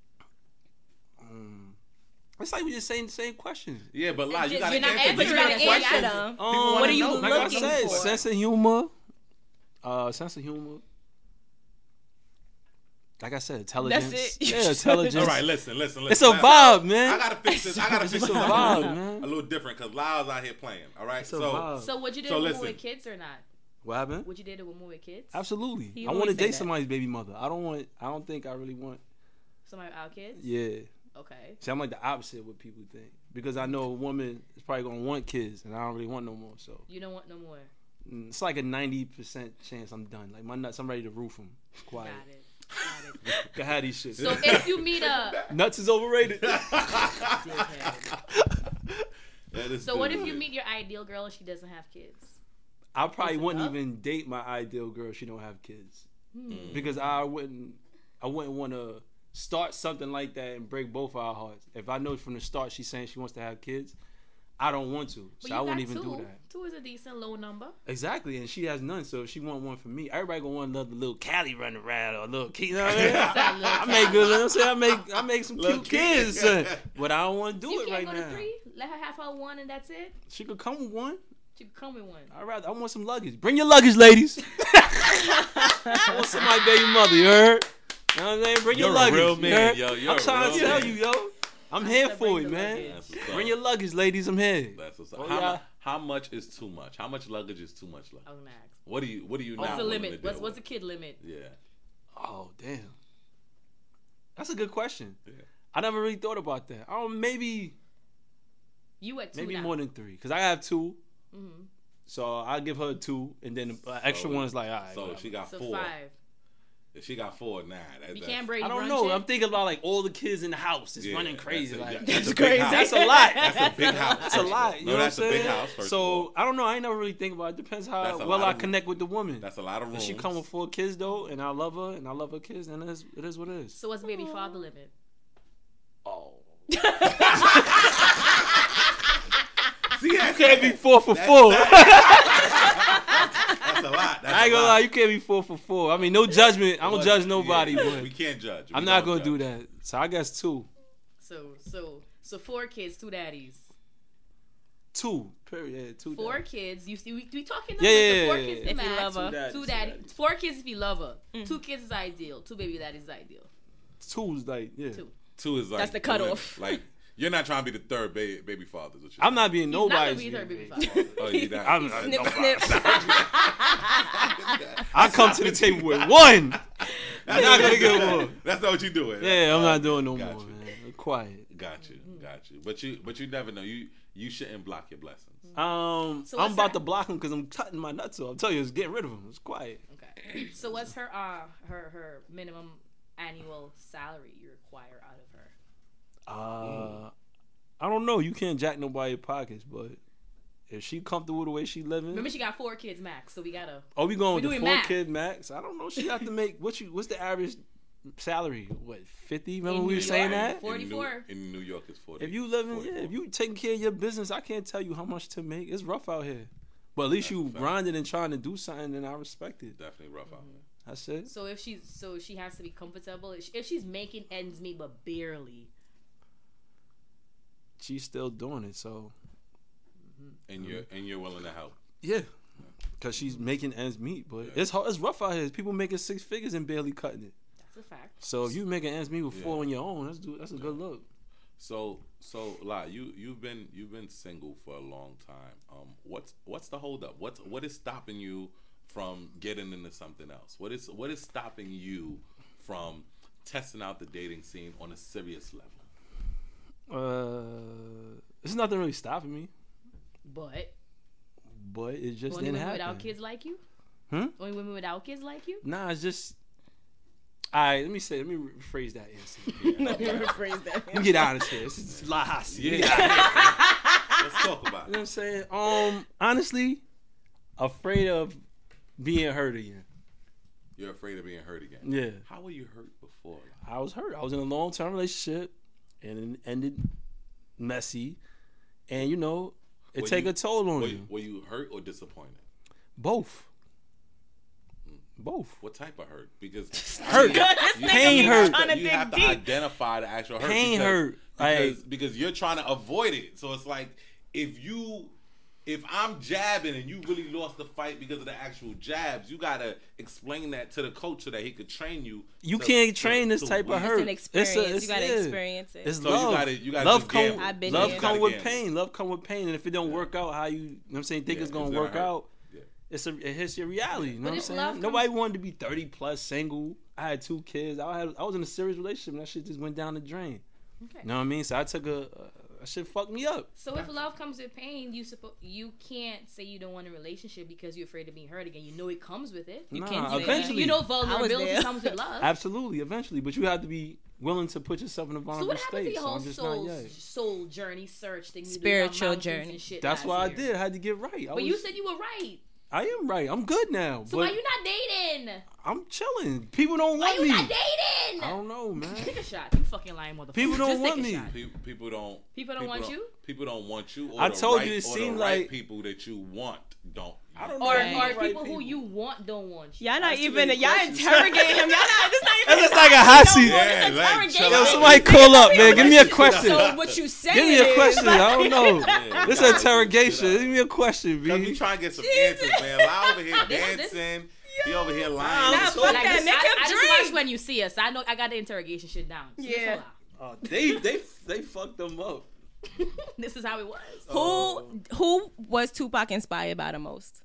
It's like we just saying the same questions. Yeah, but lie, you Just- gotta you're not answer. answering You gotta it. question. Yeah. them. People wanna What are you know. Like I looking said, for? sense of humor. Sense of humor. Like I said, intelligence. That's it. Yeah, intelligence. All right, listen. It's a vibe, man. I gotta fix this. I gotta fix It's this a vibe, man. a little different because Lyle's out here playing. All right, It's a vibe. So would you do So a woman listen. with kids or not? What happened? Would you date a woman with kids? Absolutely. He I want to always say date that. somebody's baby mother. I don't think I really want. Somebody without kids? Yeah. Okay. See, I'm like the opposite of what people think because I know a woman is probably gonna want kids, and I don't really want no more. So You don't want no more. it's like a 90% chance I'm done. Like my nuts, I'm ready to roof them. Quiet. Got it. Got it. Can have these shit. So if you meet a Nuts is overrated. so what if you meet your ideal girl and she doesn't have kids? I probably Is it wouldn't up? even date my ideal girl if she don't have kids, because I wouldn't want to start something like that and break both our hearts. If I know from the start she's saying she wants to have kids, I don't want to, But so you I wouldn't got even two. do that. 2 is a decent low number. Exactly, and she has none, so if she want one for me, everybody gonna want another little Cali running around or a little kid. You know what I mean? That little I make good. I'm saying I make some Little cute kids, son. But I don't want to do You it can't right go now. to 3. Let her have her 1 and that's it. She could come with one. She could come with 1. I want some luggage. Bring your luggage, ladies. I want some my baby mother. You heard? You know what I'm saying? Bring your You're a luggage. real you man, heard? yo. You're I'm a trying to real tell man. you, yo. I'm I here said for bring it, the man. luggage. That's what's up. Bring your luggage, ladies. I'm here. That's what's up. Oh, How much is too much? How much luggage is too much luggage? I was gonna ask. What do you What's now the willing limit? to deal What's the with? kid limit? Yeah. Oh, damn. That's a good question. Yeah. I never really thought about that. Maybe You at 2 now. more than 3, because I have 2. Mm-hmm. So I give her 2, and then the extra So- one is like, all right. So whatever. if she got So 4. 5. If she got 4, nah. You can't Brady I don't Bunch know. it? I'm thinking about like all the kids in the house is Yeah, running crazy. that's a- Like that's a big crazy. house. that's a lot. That's a big house. That's a lot. You No, know that's what I'm a big saying? house. First of So all. I don't know. I ain't never really think about it. Depends That's how a well lot I of- connect with the woman. That's a lot of If rooms. she come with 4 kids though, and I love her and I love her kids, then it is what it is. So what's the baby father limit? Oh, See, you can't be 4 for 4. That's a lot. That's I ain't a gonna lot. lie, you can't be 4 for 4. I mean, no judgment. I don't Well, judge nobody, yeah, but we can't judge. I'm not gonna do that. So I guess 2. So 4 kids, 2 daddies. 2. Period. Yeah, 2. 4 kids. You see, we talking Yeah, numbers. yeah, So 4 yeah, kids yeah. is If you max. love her. 2 daddies. 4 kids if you love her. 2 kids is ideal. 2 baby daddies is ideal. 2 is like 2. 2 is like That's the cutoff. Like you're not trying to be the third baby father. is what you're I'm not being He's not gonna nobody's be her baby baby. father. Oh, you not. I'm Snip, not. snip. I come to the table with 1. That's not what gonna you get doing. more. That's not what you're doing. Yeah, I'm not doing no Got more, you. man. I'm quiet. Got you. But you never know. You shouldn't block your blessings. So I'm what's about her- to block him because I'm cutting my nuts off. I'm telling you, it's getting rid of him. It's quiet. Okay. So what's her her minimum annual salary you require out of her? I don't know. You can't jack nobody's pockets, but if she comfortable the way she living, Remember, she got 4 kids max, so we gotta. are we going we with the doing 4 math. kid max? I don't know. She have to make what's the average salary? What 50? Remember In we New were saying York. that? 44. In New York, it's 40. If you living, 44. if you taking care of your business, I can't tell you how much to make. It's rough out here, but at least That's you a fact. grinding and trying to do something, and I respect it. Definitely rough out there. That's it. So she has to be comfortable. If she's making ends meet but barely, She's still doing it, so And you're willing to help. yeah, because she's making ends meet. But it's hard. It's rough out here. There's people making 6 figures and barely cutting it. that's a fact. So if you making ends meet with 4 Yeah. on your own, that's a good look. So La, you've been single for a long time. What's the hold up? What is stopping you from getting into something else? What is stopping you from testing out the dating scene on a serious level? There's nothing really stopping me, But but it just only didn't women happen. without kids like you. Hmm? Only women without kids like you. Nah, it's just. All right, let me rephrase that answer. Let me rephrase that. Let me get honest here. This is La Hasi. Yeah. Let's talk about You know what it. I'm saying? Honestly, afraid of being hurt again. You're afraid of being hurt again. Yeah. How were you hurt before? I was hurt. I was in a long-term relationship, and it ended messy. And, you know, it Were take you- a toll on Were, you. were you hurt or disappointed? Both. Both. What type of hurt? Because Hurt. Pain hurt. You have to identify the actual hurt. Pain because, hurt. Because you're trying to avoid it. So it's like if I'm jabbing and you really lost the fight because of the actual jabs, you gotta explain that to the coach so that he could train you. You to- can't train this to type win. of hurt. It's an experience. You gotta yeah. experience it. It's So love. you gotta love just come. gamble. I've been Love there. come You with gotta gamble. pain. Love come with pain. And if it don't work out how you know what I'm saying, think Yeah, it's gonna it's work gonna hurt. out, Yeah. it hits your reality. You know what I'm if saying? love Nobody wanted to be 30 plus, single. I had 2 kids. I was in a serious relationship, and that shit just went down the drain. Okay. You know what I mean? So I took that shit fucked me up. So if love comes with pain, you can't say you don't want a relationship because you're afraid of being hurt again. You know it comes with it. You Nah, can't say that. eventually. You know I was vulnerability there. comes with love. Absolutely, eventually, but you have to be willing to put yourself in a So vulnerable what happened to state. your So whole I'm just not yet. soul journey search thing? You do Spiritual about mountains journey. and shit That's last why I year? did. I had to get right. But you said you were right. I am right. I'm good now. So but why you not dating? I'm chilling. People don't Why want you me. not dating? I don't know, man. Take a shot. You fucking lying motherfucker. People don't Just take want a me. shot. People don't want you? People don't want you. Or I the told right, you it or seemed the right like- people that you want don't. I don't Or know. Right. or Right people who you want don't want you. Y'all not That's too even. many Y'all questions. interrogating him. Y'all not. This not even. That's just like a hot seat. Yeah, It's like, interrogation. chill Yo, out. somebody call up, man. Give me a question. So what you saying? Give me a question. I don't know. Yeah, This you gotta interrogation. shut up. Give me a question, Cause we B. trying to get some answers, man. Lie over here This- dancing. He over here Nah, lying. fuck So- that. Make him I just drink. watch when you see us. I know I got the interrogation shit down. So just Yeah. allow. They fucked them up. This is how it was. Who was Tupac inspired by the most?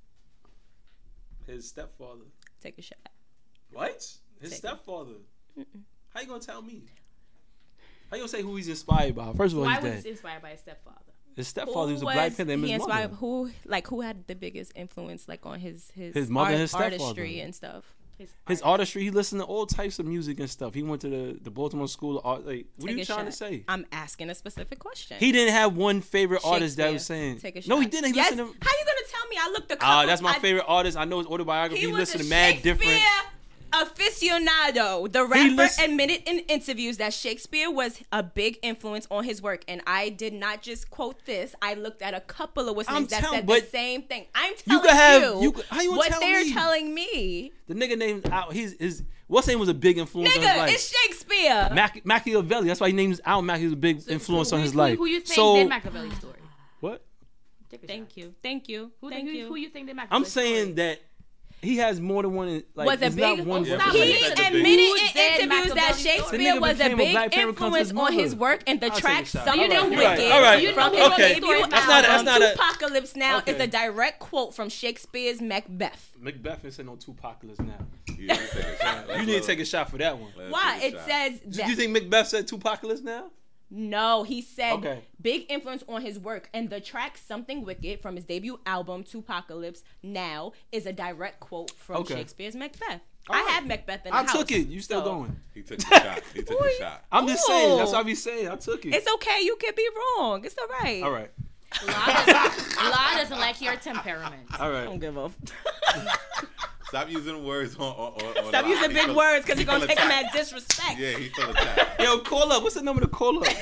His stepfather. Take a shot. What? His Take stepfather. How you gonna tell me? How you gonna say who he's inspired by? First of all, Why he's was dead. this inspired by his stepfather? His stepfather was a Black Panther. And he his inspired mother. who had the biggest influence like on his mother and his stepfather. artistry and stuff? His artistry, he listened to all types of music and stuff. He went to the Baltimore School of Art. Like, what are Take you a trying to shot. say? I'm asking a specific question. He didn't have one favorite artist that was Shakespeare. saying. Take a shot. No, he didn't. He yes. listened to. How you gonna tell me? I looked a couple. That's my favorite artist. I know his autobiography. He He was listened a to mad different. Shakespeare aficionado. The rapper listened- admitted in interviews that Shakespeare was a big influence on his work, and I did not just quote this. I looked at a couple of listeners that said the but same thing. I'm you telling could have- you, you could- how you gonna what tell they're me? telling me. The nigga named out his what's name was a big influence on his Nigga, life. it's Shakespeare. Machiavelli. That's why he named Al Machiavelli was a big influence on his life. Who you think so did Machiavelli's story? what? Take a Thank shot. you. Thank you. Who you think did Machiavelli's I'm saying that he has more than one. Like, was a it's not big. one. Yeah, Stop. but He he said the big- admitted Who in said interviews that Machiavelli's story? Shakespeare The nigga was a became a big Black Panther because influence his on his mother. work, and the I'll take track a shot. "Something All right, Wicked" you're right. All right. from his Okay. debut That's not a- album that's not a- "Tupacalypse Now" is Okay. a direct quote from Shakespeare's Macbeth. Macbeth ain't said no Tupacalypse now. You need to take a shot. You need to take a shot for that one. Let's Why? take a It shot. says Do that. you think Macbeth said Tupacalypse now? No, he said Okay. big influence on his work, and the track "Something Wicked" from his debut album "Tupacalypse Now" is a direct quote from Okay. Shakespeare's Macbeth. All I right. have Macbeth in the I house. took it. You still so going? He took a shot. He took a shot. I'm just saying. That's Ooh. what I be saying. I took it. It's okay. You could be wrong. It's all right. All right. La doesn't like your temperament. All I right. don't give a. Stop using words on Stop lie. using He big feel- words because he you're gonna feel take them attacked. as disrespect. Yeah, he feel attacked. Yo, call up. What's the number to call up?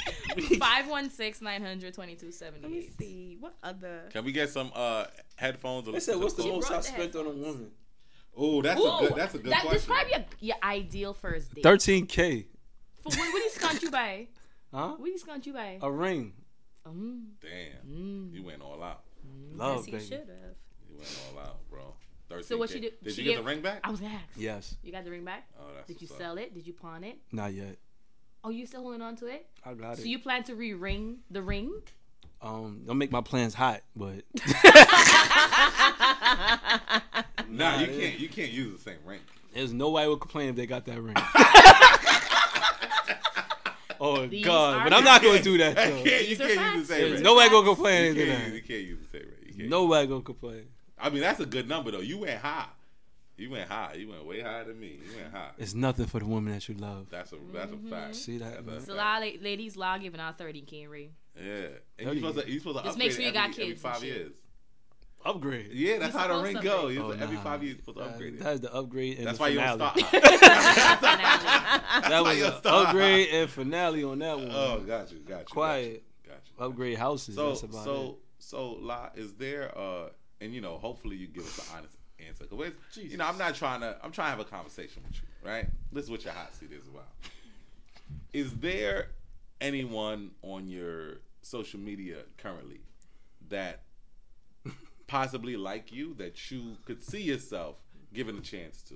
516-900-2278. Let me see what other. Can we get some headphones? They said, "What's the most I brought the spent on a woman?" Oh, that's a good. That's a good question. Describe your ideal first date. 13K. For what do you scunt you by? Huh? What do you scunt you by? A ring. Damn, you went all out. Love, Yes, he baby. should have. You went all out, bro. 13K. So what she did? Did she you get gave- the ring back? I was gonna ask. Yes. You got the ring back? Oh, that's Did you what's up. sell it? Did you pawn it? Not yet. Oh, you still holding on to it? I got So it. you plan to re-ring the ring? Don't make my plans hot, but Nah, you can't. You can't use the same ring. there's nobody would complain if they got that ring. Oh These God! are But I'm not facts. gonna do that. You Though. can't These are use facts. the same There's ring. nobody gonna complain You anything. can't use the same ring. You can't. Nobody gonna complain. I mean, that's a good number though. You went high. You went high. You went way higher than me. You went high. It's nothing for the woman that you love. That's a fact. See that, man? That's So a a fact. lot of ladies law giving out 30K ring. Yeah, and you supposed to Just upgrade make sure you got every kids and 5 shit. years. Upgrade. Yeah, that's You how the supposed ring to go. upgrade. You every nah. 5 years, you're supposed to upgrade it. That's the upgrade and That's the why you finale. don't stop. That was you'll an stop. upgrade and finale on that one. Oh, got you. Quiet. Got you. Upgrade houses. So, that's about it. La, is there and hopefully you give us an honest answer. 'Cause I'm not trying to. I'm trying to have a conversation with you, right? This is what your hot seat is about. Is there anyone on your social media currently that possibly like you that you could see yourself giving a chance to?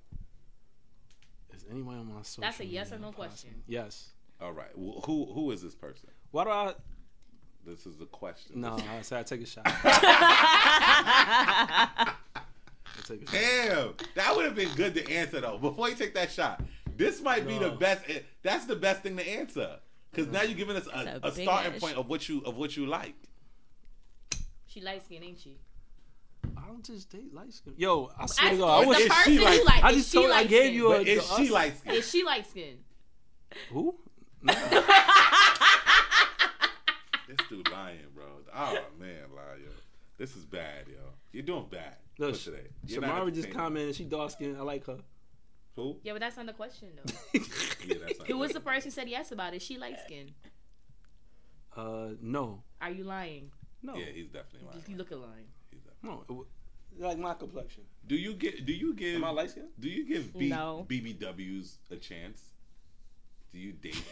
Is anyone on my social That's a yes or media no question. Yes. All right. Who is this person? Why do I? This is the question. No, I said I take a shot. I take a shot. Damn, that would have been good to answer though. Before you take that shot, this might be the best. That's the best thing to answer because now you're giving us a starting point of what you like. She light skin, ain't she? I don't just date light skin. Yo, I swear to God, I Is was. the Is person she you light- like? I is just she told. I light gave skin? you a. But is she light skin? Is she light skin? Who? This dude lying, bro. Oh man, lie, yo. This is bad, yo. You're doing bad Look, for today. You're not Samara just entertaining. commented. She dark skin. I like her. Who? Yeah, but that's not the question though. Yeah, that's not Who was good. the person who said yes about it? Is she light skin? No. Are you lying? No. Yeah, he's definitely lying. You look a lying. He's definitely- No. Like my complexion. Do you give? Am I light skin? Do you give No. BBWs a chance? Do you date?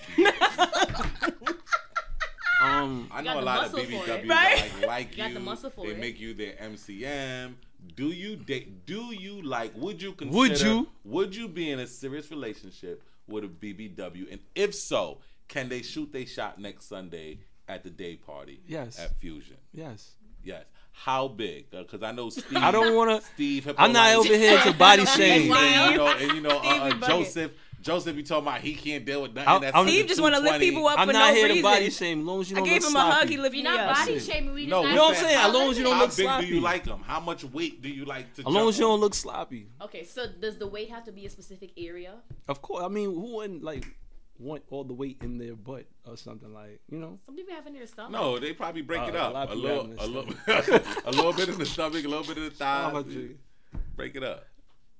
I got know a the lot of muscle for BBWs it. Right? that like You got you. the muscle for They it. make you their MCM. Do you date? Do you like? Would you consider? Would you? Would you be in a serious relationship with a BBW? And if so, can they shoot their shot next Sunday at the day party? Yes. At Fusion. Yes. Yes. How big? Because I know Steve. I don't want to. Steve. I'm not over here to body shame. And you know, Stevie Bucket. Joseph, you talking about he can't deal with nothing. I'm- That's I'm- under Steve just want to lift 220. people up I'm for not no here reason. to body shame. As long as you I don't gave look him a hug. sloppy. He lifted You're me not up. body it. shaming. We just No, asking You know what I'm saying? how As long as you don't How look big sloppy. do you like them? How much weight do you like to? As long as you jump don't on? look sloppy. Okay, so does the weight have to be a specific area? Of course. I mean, who wouldn't like want all the weight in their butt or something like, you know? Some people have in their stomach. No, they probably break it A up lot a of little, people have in a little bit in the stomach, a little bit in the thighs. Oh, gee. Break it up.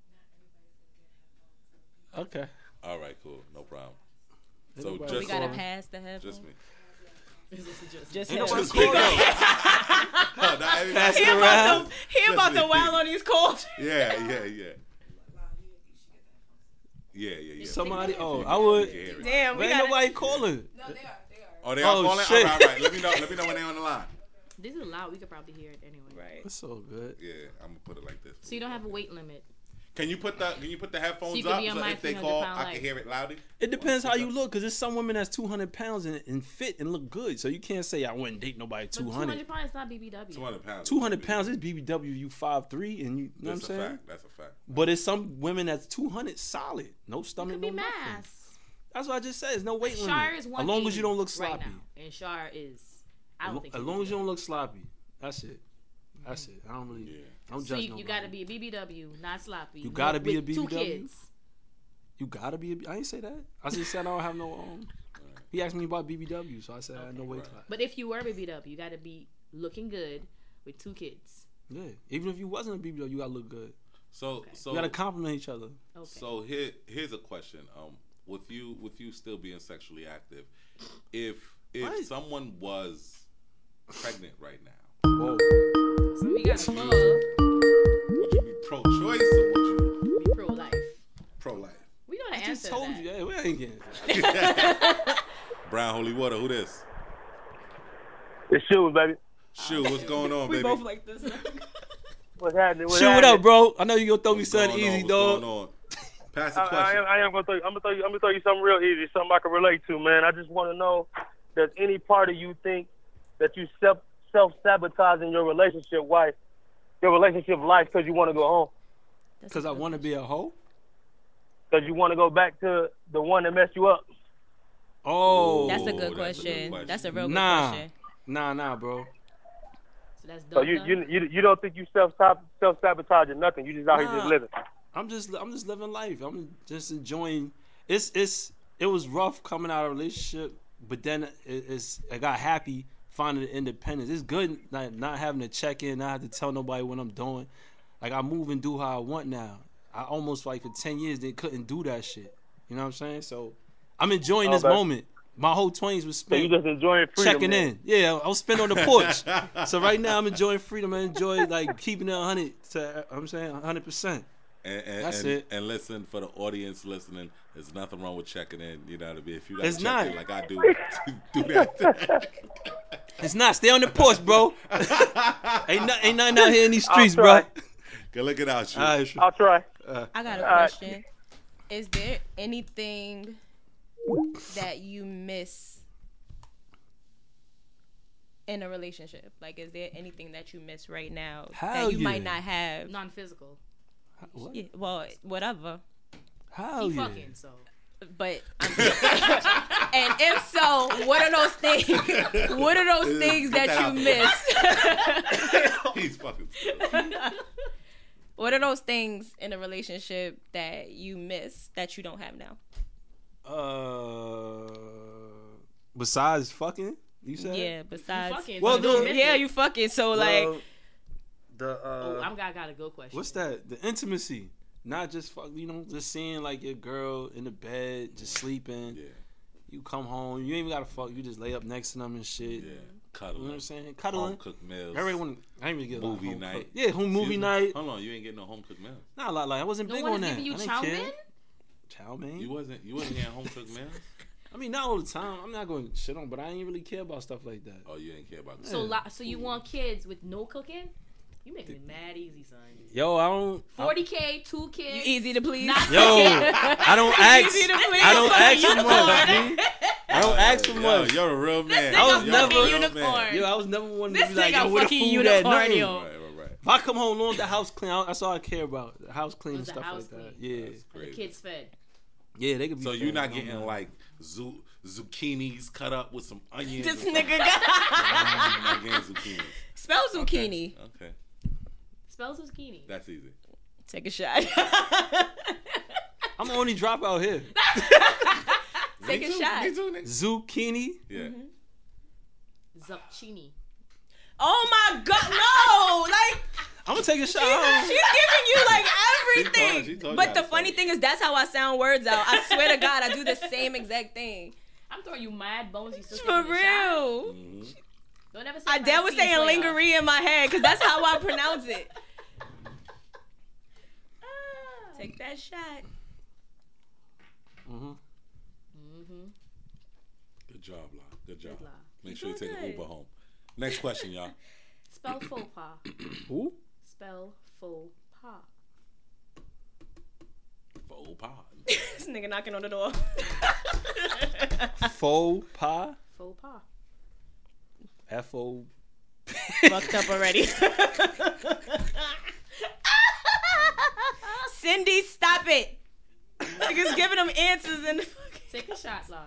Okay. All right, cool, no problem. Ain't So nobody just We gotta calling. pass the headphone. just me. Just Ain't him. nobody Just me. calling. No, not everybody. Pass He it about around. to, he about to wild on these calls. Yeah. Somebody. Oh, I You would. can hear it. Damn, But we ain't gotta. nobody calling. Oh, they are Oh, calling. shit. All right. Let me know when they're on the line. This is loud. We could probably hear it anyway. Right. That's so good. Yeah, I'm gonna put it like this. So you don't have a weight limit. Can you put the headphones So you could up be on so my if they 300 call, pound I life. can hear it loudly? It depends how you look, because there's some women that's 200 pounds and fit and look good. So you can't say I wouldn't date nobody But 200. 200 pounds is not BBW. 200 pounds. 200 pounds is BBW, you 5'3", and you know what I'm That's a saying? fact. That's a fact. But it's some women that's 200 solid. No It stomach, could be no nothing. mass. That's what I just said. There's no weight Shar limit. is As long as you don't look 180 sloppy. right now. And Shar is. I don't think. As long as you don't look sloppy. That's it. That's it. I don't really. Yeah. I don't So judge you nobody. gotta be a BBW, not sloppy. You gotta be a with 2 BBW? kids. You gotta be. I ain't say that. I just said I don't have no. He asked me about BBW, so I said I had no weight class. But if you were a BBW, you gotta be looking good with 2 kids. Yeah. Even if you wasn't a BBW, you gotta look good. So You gotta compliment each other. Okay. So here's a question. With you still being sexually active, if What? someone was pregnant right now, Whoa. So we got a club. would you be pro-choice or would you Be pro-life. be pro-life? We know the I answer just to told that. you. Yeah, we ain't getting. Brown Holy Water, who this? It's shoes, baby. Shoe, what's going on, We baby? both like this. What's happening? Shoot it up, bro. I know you gonna throw me What's something going on? easy, What's dog. going on? Pass the I question. am gonna throw you. I'm gonna throw you something real easy, something I can relate to, man. I just want to know, does any part of you think that you self-sabotage in your relationship life because you want to go home, Because I want to be a hoe. because you want to go back to the one that messed you up? Oh. That's a That's a good good question. question. That's a real good Nah. question. Nah, bro. So that's So dumb. you don't think you self-sabotage or nothing? You just out here just Nah. living. I'm just living life. I'm just enjoying. It was rough coming out of a relationship, but then I got happy finding the independence. It's good not having to check in, not have to tell nobody what I'm doing. Like I move and do how I want now. I almost like for 10 years they couldn't do that shit. You know what I'm saying? So I'm enjoying this Okay. moment. My whole 20s was So you spent just enjoying freedom. checking man. in. Yeah, I was spent on the porch. So right now I'm enjoying freedom. I enjoy like keeping it 100. I'm saying 100%. That's it. And listen, for the audience listening, there's nothing wrong with checking in. You know what I mean? If you got It's to check in not. like I do, do that. It's not. Stay on the porch, bro. ain't nothing out here in these streets, I'll bro. try. Good looking out, you. All right, sure. I'll try. I got a question. Is there anything that you miss in a relationship? Like, is there anything that you miss right now Hell that you yeah. might not have? Non-physical. What? Yeah, well, whatever. Hell He yeah. fucking, so. But and if so, what are those things? What are those things Get that you that miss? He's fucking stupid. What are those things in a relationship that you miss that you don't have now? Besides fucking, you said? Yeah, besides. fucking, Well, so don't the- miss Yeah, it. you fucking. So Well, like, the I got a good question. what's that? The intimacy, not just fuck. Just seeing like your girl in the bed, just sleeping. Yeah, You come home, you ain't even gotta fuck. You just lay up next to them and shit. yeah. You know what Cuddling. I'm saying? Home Cuddling. cooked meals. Everyone, I ain't even get a lot of Movie home night. cook. Yeah, movie Excuse me? night. Hold on, you ain't getting no home cooked meals. Not a lot. Like I wasn't No big one on is that. giving you I didn't chow care. mein? Chow mein. You wasn't getting home cooked meals. I mean, not all the time. I'm not going to shit on, but I ain't really care about stuff like that. Oh, you ain't care about that. So you want kids with no cooking? You making it mad easy, son. Yo, I don't. 40K, 2 you kids. easy to please. Not Yo, I don't ask. Easy to please. I don't ask for Unicorn. much. B. I don't ask for Yo, much. you're a real man. I was Nigga never- fucking Real man. unicorn. Yo, I was never one to This be like, nigga yo, where the fucking food at? unicorn, Nothing. yo. Right. If I come home, long as the house clean, that's all I care about. The house clean and Was the stuff house like that. clean? Yeah, That's And the crazy. kids fed. yeah, they could be. So you're fed. not I don't getting know. like zucchinis cut up with some onions. This or nigga something? got. I'm not getting zucchinis. Spell zucchini. Okay, Spell zucchini. that's easy. Take a shot. I'm the only dropout here. Take a shot. Me too, nigga. Zucchini. Yeah. Zucchini. Oh my god, no! Like I'm gonna take a shot. she's giving you like everything. She told you But how the to funny spell thing is that's how I sound words out. I swear to God, I do the same exact thing. I'm throwing you mad bones. You still For taking a shot? real. Mhm. Don't ever say I dad was saying Francine Slayer. lingerie in my head because that's how I pronounce it. Take that shot. Mm-hmm. Mm-hmm. Good job, La. Good job. Good La. Make You sure you doing take an good. Uber home. Next question, y'all. Spell faux pas. Who? Spell faux pas. Faux pas. This nigga knocking on the door. Faux pas. Faux pas. F-O. Fucked up already. Cindy, stop it. Niggas giving them answers and Take a shot, La.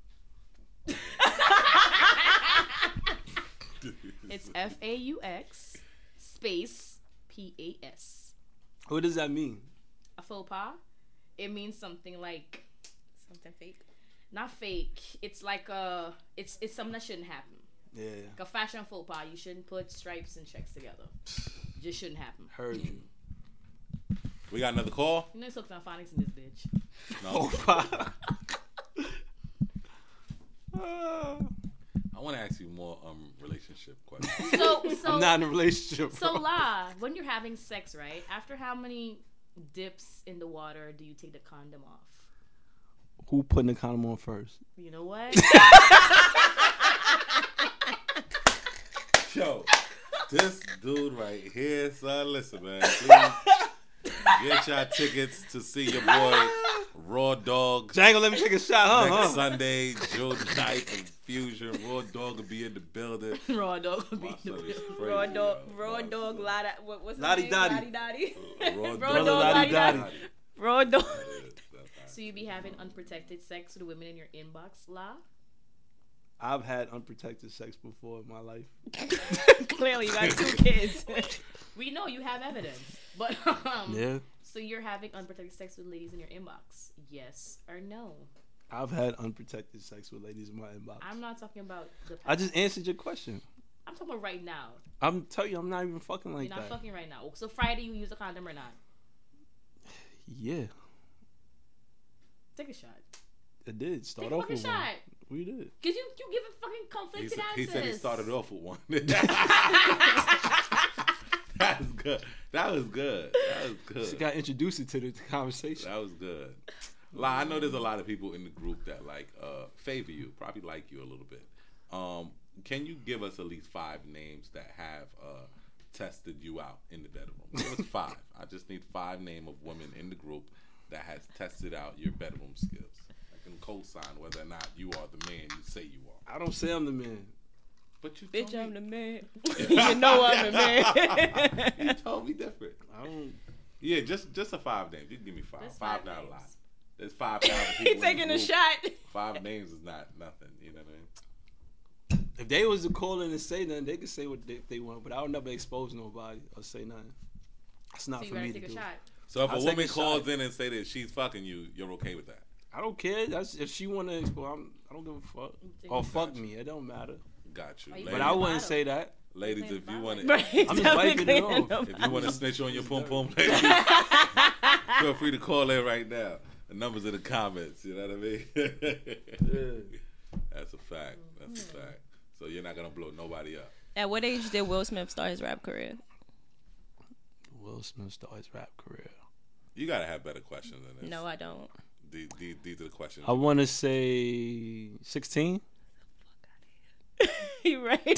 It's FAUX space PAS. What does that mean? A faux pas? It means something like something fake. not fake. It's like it's something that shouldn't happen. Yeah, Like a fashion faux pas. You shouldn't put stripes and checks together. Just shouldn't happen. heard you. We got another call? You know it's Hooked on Phonics in this bitch. No. Faux pas. I want to ask you more relationship questions. So I'm not in a relationship. So bro. La, when you're having sex, right? After how many dips in the water do you take the condom off? Who putting the condom on first? You know what? Yo, this dude right here, son, listen, man. Please get your tickets to see your boy Raw Dog Jay ain't gonna let me take a shot, next huh? Sunday, June 9th in Fusion. Raw Dog will be in the building. Raw dog will be My in the son is building. crazy, Raw dog, yo. raw My dog, son. Lada, what's his Lottie name? Dottie. Lottie Dottie. Raw Raw Dog. dog, Lottie Lottie Dottie. Dottie. Raw dog. So you be having unprotected sex with the women in your inbox, La? I've had unprotected sex before in my life. Clearly, you got 2 kids. We know you have evidence, but Yeah, so you're having unprotected sex with ladies in your inbox? Yes or no? I've had unprotected sex with ladies in my inbox. I'm not talking about the. I just answered your question. I'm talking about right now. I'm telling you, I'm not even fucking like You're not that. fucking right now. So Friday, you use a condom or not? Yeah, Take a shot. it did. Start Take a off fucking with one. shot. We did. Cause you giving fucking conflicted He answers. said he started off with one. That was good. That was good. That was good. She got introduced to the conversation. That was good. La, I know there's a lot of people in the group that like favor you, probably like you a little bit. Can you give us at least 5 names that have tested you out in the bedroom? Give us 5. I just need 5 names of women in the group that has tested out your bedroom skills. I can co-sign whether or not you are the man you say you are. I don't say I'm the man. But you Bitch, told I'm me. the man. You know I'm the man. You told me different. I don't. Yeah, just a 5 names. You can give me 5. That's 5 5 not a names. lot. There's 5,000 people. He in taking the a group. shot. 5 names is not nothing. You know what I mean? If they was to call in and say nothing, they could say what they want. But I would never expose nobody or say nothing. That's not So you for gotta me to take a do. shot. So if I'll a take woman a shot. calls in and say that she's fucking you, you're okay with that? I don't care. That's if she want to expose. I don't give a fuck. Take Or a fuck me. It don't matter. Got you. Are you But Ladies, I wouldn't bottle. say that. ladies, Playing if you the want Right, to, I'm just wiping it definitely off. if you want to snitch on your pum pum, ladies, feel free to call in right now. The numbers in the comments. You know what I mean? That's a fact. That's a fact. So you're not gonna blow nobody up. At what age did Will Smith start his rap career? Will Smith started his rap career. You gotta have better questions than this. No, I don't. These are the questions. I want to say 16. He right.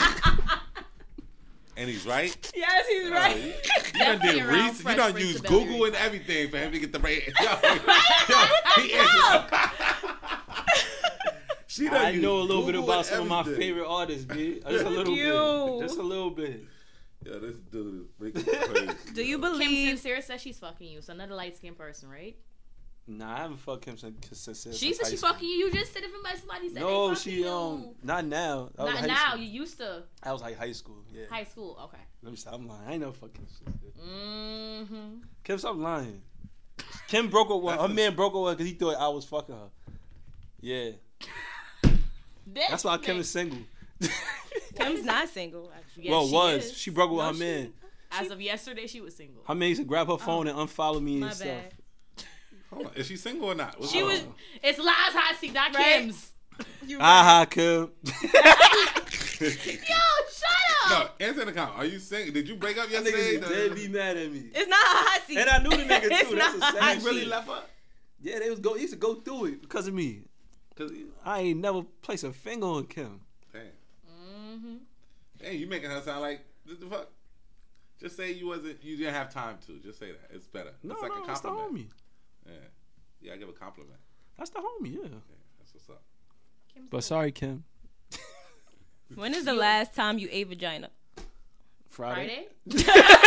And he's right. Yes, he's right. You done Definitely did around research. You Fresh done Prince used of Bel-Air. Google and everything for him to get the right. Yo, he answered. She done I used know a little bit Google about and some of my everything. favorite artists, B. Just a little you. bit. Just a little bit. Yo, this dude is freaking crazy. Do you yo. Kim believe? Sincere says she's fucking you. So another light skinned person, right? Nah, I haven't fucked him since She said high she school. fucking you. You just said it from somebody said No, they she fucking you. not now. That was Not high now. School. You used to I was like high school. Yeah. high school. Okay. Let me stop. I'm lying. I ain't never fucking shit. Mm-hmm. Kim, stop lying. Kim broke up with her man broke up with her because he thought I was fucking her. Yeah. That's why Kim is single. Kim's not single. Yes, well, she was. is. She broke up with No, her she- man. As of yesterday, she was single. Her man used to grab her phone and unfollow me My and stuff. bad. Hold on. Is she single or not? What's She going was. on? It's Lies Hot Seat, not Right. Kim's. Aha, Kim. Yo, shut No, up. answer in the comment. Are you single? Did you break up That yesterday? niggas dead be mad at me. It's not a hot seat. And I knew the nigga It's too. That's not a a sad hot He really seat. left her? Yeah, they used to go through it because of me. Cause I ain't never placed a finger on Kim. Damn. Mm-hmm. Hey, you making her sound like what the fuck? Just say you didn't have time to. Just say that. It's better. No, it's like a that's the compliment. homie. Yeah. Yeah, I give a compliment. That's the homie, yeah. Yeah, that's what's up. But sorry, Kim. When is the last time you ate vagina? Friday. Friday?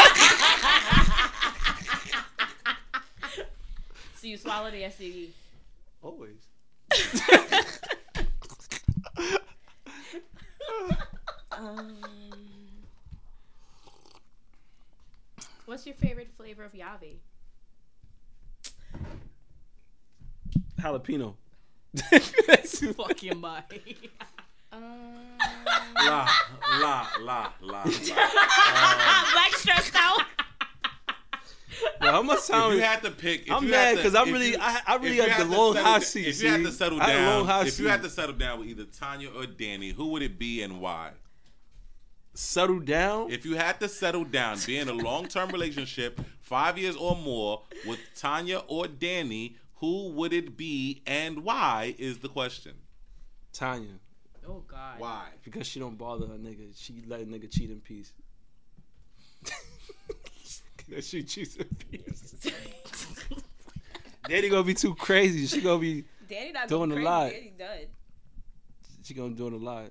So you swallowed the STD. Always. What's your favorite flavor of Yavi? Jalapeno. Fucking my. La. Black stressed out. Yo, how much If time? you had to pick, I'm mad because I really had the long hot seat. If you had to settle I had a long down, hot if you had to seat. settle down with either Tanya or Danny, who would it be and why? Settle down. If you had to settle down, be in a long-term relationship, 5 years or more, with Tanya or Danny, who would it be and why is the question. Tanya, Oh God. Why? because she don't bother her nigga. She let a nigga cheat in peace. That she cheats in peace. Danny gonna be too crazy. She gonna be Danny not Doing going a crazy. lot. Danny done. she gonna do it a lot.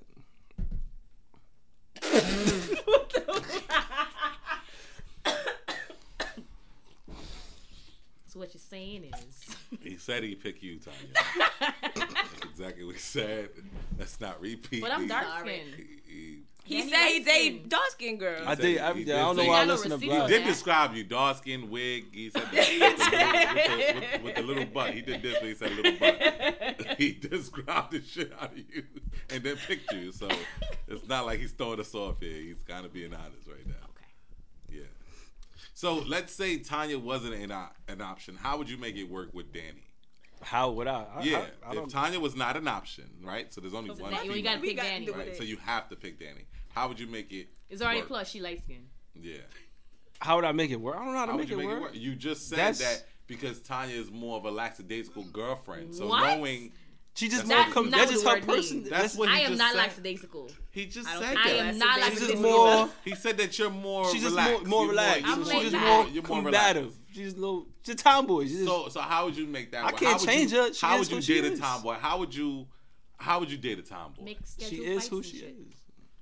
So what you're saying is, He said he'd pick you, Tanya. That's exactly what he said. Let's not repeat. but I'm He- dark Sorry. skinned. he- He Danny said he light date skin. dark skinned girls. I did. I he don't know did why I say- listen to He He Black. did that. describe you, dark skin, wig. He said with the little butt. He did this, but he said little butt. He described the shit out of you and then picked you. So it's not like he's throwing us off here. He's kind of being honest right now. Okay. Yeah. So let's say Tanya wasn't an option. How would you make it work with Danny? How would I Yeah. I If don't. Tanya was not an option, right? So there's only So one. Danny, you female, gotta We pick got to Danny. do right? it. So you have to pick Danny. How would you make it? It's already work? plus. She light skinned. Yeah. How would I make it work? I don't know how to How make would you it make work. it work? You just said That's- that because Tanya is more of a lackadaisical girlfriend. So What? knowing She just That's more. not That's what just the her word person. means. That's what I he am just not said. lackadaisical. He just I don't said think I that. am not She's just lackadaisical. more. He said that you're more. She's just relaxed. more You're relaxed. I'm She's laid just back. more You're more combative. relaxed. She's a tomboy. She's just, So how would you make that? I work? can't How would change you, her. She how is would you who she date a is. tomboy? How would you date a tomboy? Make she scheduled is fights who and she shit. is.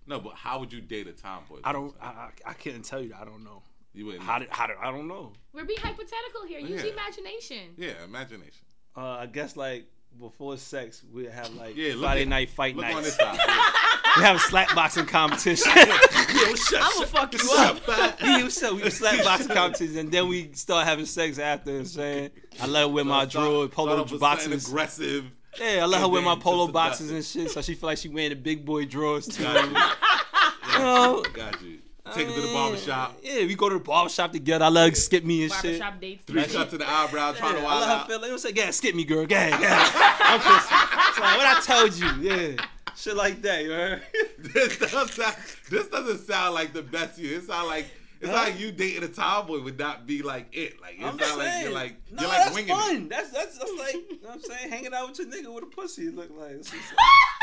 No, but how would you date a tomboy? I don't. I can't tell you that. I don't know. You wouldn't. I don't know. We're being hypothetical here. Use Yeah. imagination. Yeah, imagination. I guess like before sex, we have like Yeah, Friday night fight Look nights. on this side. Yeah. We have a slapboxing competition. Yo, shut. I'ma fuck you up. we slapboxing competition, and then we start having sex after. You know what I'm saying, I let her wear my drawers, polo boxes. Aggressive. Yeah, I let her wear my And then polo just boxes seductive. and shit, so she feel like she wearing the big boy drawers too. Got you. know, Got you. Take her to the barbershop. Yeah, we go to the barbershop together. I let her skip me and shit. Barbershop dates. 3 shots to the eyebrow, trying to I wild let her out. feel like, say, yeah, skip me, girl. Yeah. I'm pissed. So, like, what I told you, yeah. Shit like that, you heard? This doesn't sound like the best you. It sounds like you dating a tomboy would not be like it. Like it I'm sounds like saying, you're like no, you're like that's winging fun. it. That's like, you know what I'm saying, hanging out with your nigga with a pussy. It look like. It's just,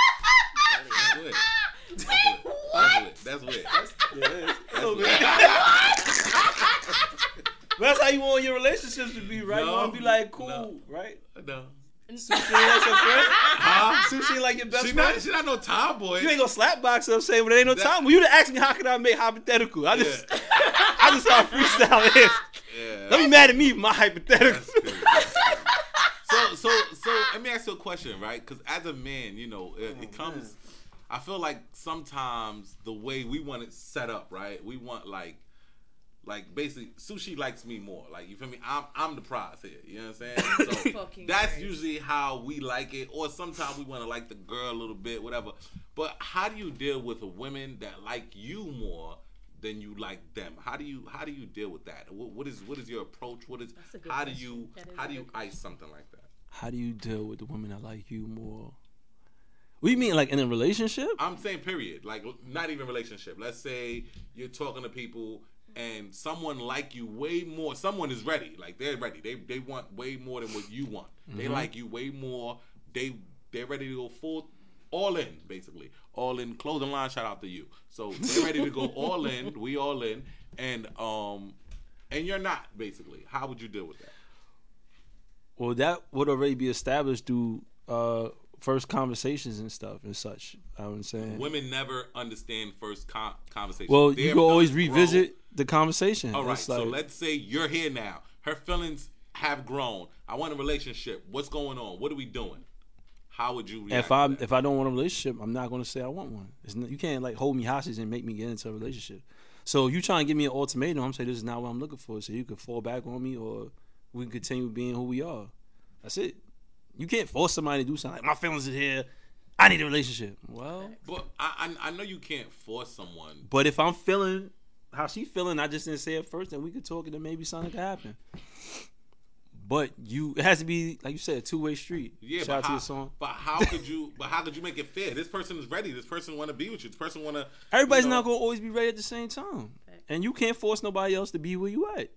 That's weird. yeah, that's how you want your relationships to be, right? You want to be like cool, No. right? No. Sushi ain't like your friend. Huh? Sushi ain't like your best She friend. not no tomboy. You ain't gonna slap box. I'm saying, but there ain't no time. When you ask me, how can I make hypothetical? I just start freestyling this. Yeah. Don't be mad at me, for my hypothetical. That's crazy. So let me ask you a question, right? Because as a man, you know, it comes. I feel like sometimes the way we want it set up, right? We want like basically Sushi likes me more. Like, you feel me? I'm the prize here. You know what I'm saying? So Fucking that's right. usually how we like it. Or sometimes we want to like the girl a little bit, whatever. But how do you deal with a women that like you more than you like them? How do you deal with that? What is your approach? That's a good how do question. you That is how a do you good ice something like that? How do you deal with the women that like you more? What do you mean, like in a relationship? I'm saying period. Like, not even relationship. Let's say you're talking to people and someone like you way more. Someone is ready. Like, they're ready. They want way more than what you want. They like you way more. They're ready to go full, all in, basically. All in. Clothing line, shout out to you. So they're ready to go all in. We all in. And you're not, basically. How would you deal with that? Well, that would already be established through first conversations and stuff and such. I would say Women never understand first conversation. Well, Their you can always feelings revisit the conversation. All right, It's so like- let's say you're here now. Her feelings have grown. I want a relationship. What's going on? What are we doing? How would you react? if I don't want a relationship, I'm not going to say I want one. You can't like hold me hostage and make me get into a relationship. So you trying to give me an ultimatum, I'm saying this is not what I'm looking for. So you can fall back on me, or we can continue being who we are. That's it. You can't force somebody to do something. Like, my feelings are here. I need a relationship. Well, But I know you can't force someone. but if I'm feeling how she feeling, I just didn't say it first, then we could talk and then maybe something could happen. But it has to be, like you said, a two-way street. Yeah, Shout out but to your song. how could you? But how could you make it fair? This person is ready. This person want to be with you. This person want to. Everybody's not going to always be ready at the same time. And you can't force nobody else to be where you at.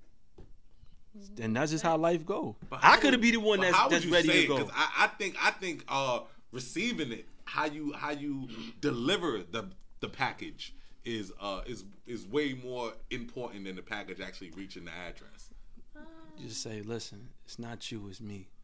And that's just how life go. I could be the one that's ready to go. Because I think receiving it, how you deliver the package is way more important than the package actually reaching the address. You just say, listen, it's not you, it's me.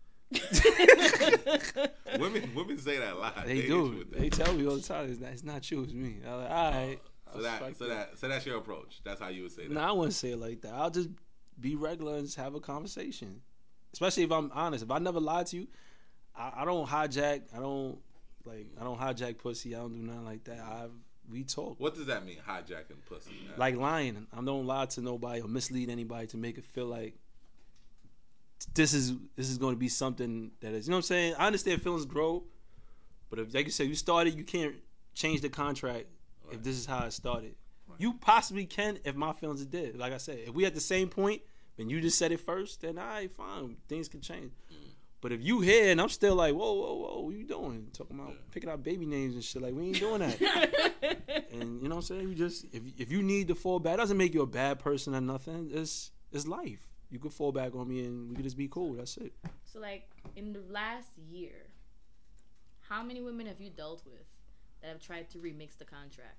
Women say that a lot. They issue do. with that. They tell me all the time, it's not you, it's me. I'm like, all right. So that's your approach. That's how you would say that. No, I wouldn't say it like that. I'll just be regular and just have a conversation. Especially if I'm honest. If I never lied to you, I don't hijack. I don't hijack pussy. I don't do nothing like that. We talk. What does that mean? Hijacking pussy. Like lying. I don't lie to nobody or mislead anybody to make it feel like this is going to be something that is. You know what I'm saying? I understand feelings grow, but if, like you said, you started, you can't change the contract if this is how it started. You possibly can if my feelings are dead. Like I said, if we at the same point and you just said it first, then all right, fine. Things can change. But if you here and I'm still like, whoa, what you doing? Talking about picking out baby names and shit. Like, we ain't doing that. And you know what I'm saying? You just, if you need to fall back, it doesn't make you a bad person or nothing. It's life. You could fall back on me and we could just be cool. That's it. So, like, in the last year, how many women have you dealt with that have tried to remix the contract?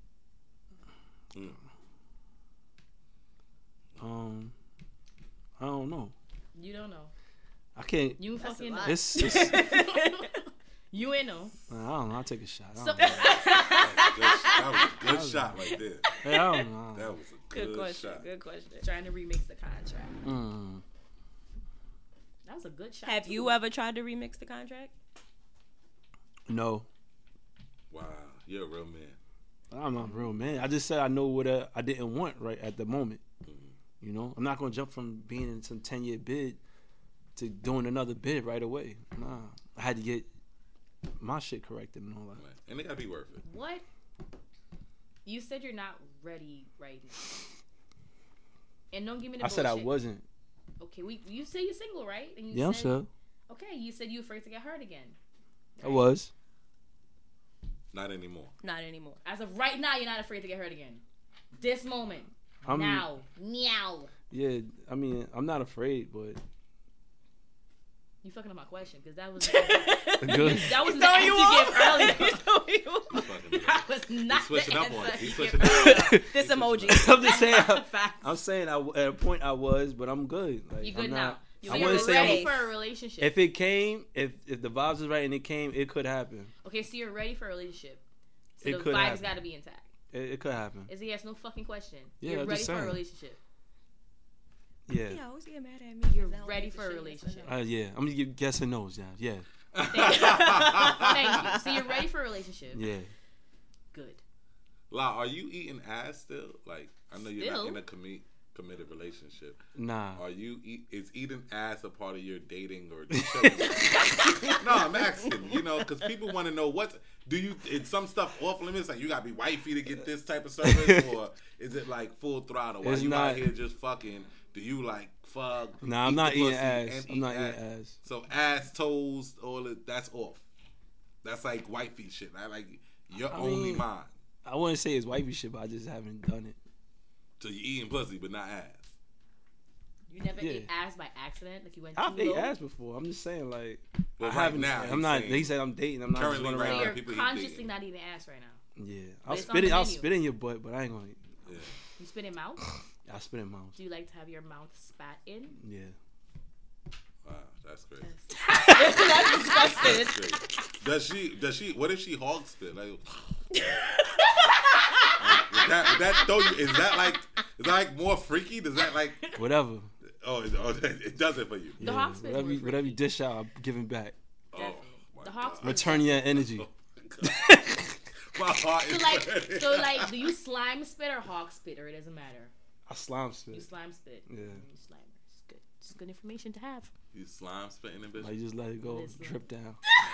I don't know. You don't know. I can't. You fucking know. It's You ain't know. Nah, I don't know. I'll take a shot. I So, don't know. That was a good shot right there. Hey, I don't know. That was a Good good question. shot. Good question. trying to remix the contract. That was a good shot. Have too. you ever tried to remix the contract? No, Wow, you're a real man. I'm not a real man. I just said I know what I didn't want right at the moment. You know, I'm not gonna jump from being in some 10-year bid to doing another bid right away. Nah, I had to get my shit corrected and all that. Right. And it gotta be worth it. What? You said you're not ready right now. And don't give me the I said I bullshit. wasn't. Okay, you say you're single, right? And you Yeah, I'm said, sure. Okay, you said you're afraid to get hurt again. I was. Not anymore. Not anymore. As of right now, you're not afraid to get hurt again. This moment. Now. Meow. Yeah, I mean, I'm not afraid, but You fucking up my question, because that was good. that was the answer you gave earlier. Fucking That was not He's switching the up on it. answer He's you switching gave up. earlier. This emoji. I'm just saying. Facts. I'm saying at a point I was, but I'm good. Like, You good I'm now? not, You I you're wouldn't say ready I'm, for a relationship. if it came, if the vibes was right and it came, it could happen. Okay, so you're ready for a relationship. So It the could vibes happen. got to be intact. It could happen. Is a yes, no fucking question. Yeah, You're I'm ready just for a saying. relationship. Yeah. Yeah, always get mad at me. You're 'cause I don't ready give for a shit, relationship. yes or no. Yeah. I'm gonna give yes and no's. Yeah. Thank you. So you're ready for a relationship. Yeah. Good. La, are you eating ass still? Like, I know you're Still? not in a committed relationship. Nah. Are you is eating ass a part of your dating or chilling? No, I'm asking. You know, because people want to know is some stuff off limits? Like you gotta be wifey to get this type of service, or is it like full throttle? While It's you not- out here just fucking, do you like fuck? Nah, I'm eat not the eating pussy, ass. and I'm eat not eating ass. So ass, toes, all of that's off. That's like wifey shit. Like you're only mean- mine. I wouldn't say it's wifey shit, but I just haven't done it. So you eating pussy, but not ass. You never Yeah. ate ass by accident? Like you went I've too ate low? ass before. I'm just saying, like, Well, I right haven't. now, I'm he's not. saying- They said I'm dating. I'm not just Currently, running right So now, around. you're people eat consciously dick. not eating ass right now. Yeah, But I'll it's on spit it. the I'll menu. spit in your butt, but I ain't gonna eat. Yeah. You spit in mouth? I spit in mouth. Do you like to have your mouth spat in? Yeah. Wow, that's crazy. That's disgusting. That's crazy. Does she? What if she hog spit? Like, would that throw you? Is that like more freaky? Does that like? Whatever. Oh, it does it for you. The Yeah. hog spit is Whatever, more whatever you freaky. dish out, I'm giving back. Oh, my The hog God. spit. Return your energy. My heart So is like, do you slime spit or hog spit, or it doesn't matter? I slime You spit. slime spit. Yeah. You slimer. It's good. It's good information to have. You slime spitting in bitch. Like, just let it go, Listen. drip down.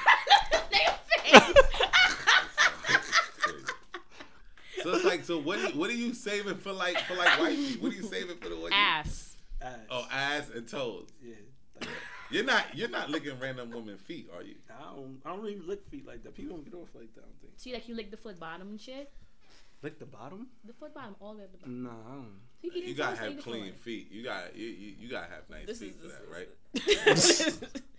So it's like, so what are you saving for like wifey? What are you saving for the one? Ass. Oh, ass and toes. Yeah. You're not licking random women's feet, are you? I don't really lick feet like that. People don't get off like that. I don't think. See, like you lick the foot bottom and shit. Lick the bottom? The foot bottom, all the way up the bottom. Nah, I don't. So you, You gotta have clean feet. You gotta have nice This feet is for that, right? this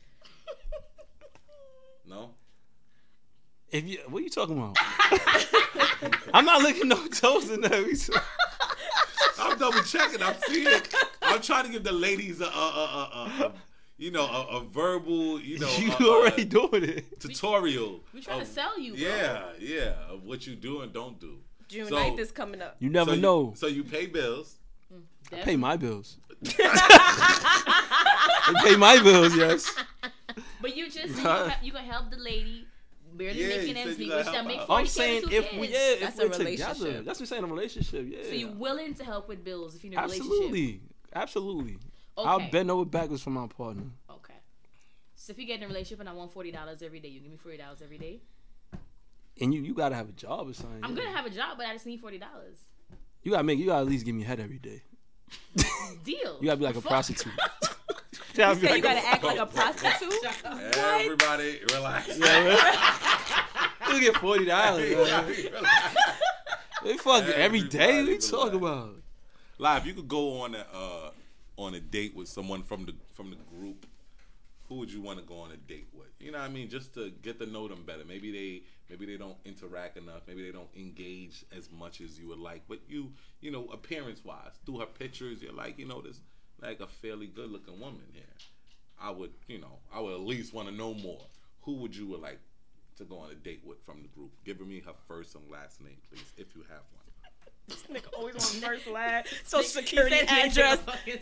No. If you, what are you talking about? I'm not licking no toes in there. I'm double checking. I'm seeing. I'm trying to give the ladies a verbal, You already doing it. tutorial. We trying to of- sell you, bro. Yeah, of what you do and don't do. June So- 9th is coming up. You never so know. So you pay bills. I pay my bills. I pay my bills, yes. But you just you can help the lady barely Yeah, making you ends said you meet, gotta which that help make out. 40K I'm saying with 2 if kids. we, if That's we're a together, relationship. that's what I'm saying. A relationship, yeah. So you're willing to help with bills if you're in a relationship. Absolutely. Okay. I'll bend over backwards for my partner. Okay. So if you get in a relationship and I want $40 every day, you give me $40 every day. And you gotta have a job or something. I'm yeah. gonna have a job, but I just need $40. You gotta at least give me head every day. Deal. You gotta be like a Fuck. prostitute. You say you gotta act like a prostitute? Everybody relax. You get $40. They fuck every day. What you talking about? Live, you could go on a date with someone from the group. Who would you want to go on a date with? You know what I mean? Just to get to know them better. Maybe they don't interact enough. Maybe they don't engage as much as you would like. But you know, appearance wise, through her pictures, you're like, this like a fairly good looking woman here. I would at least want to know more. Who would you like to go on a date with from the group? Give me her first and last name, please, if you have one. This nigga always on first last. Social security address.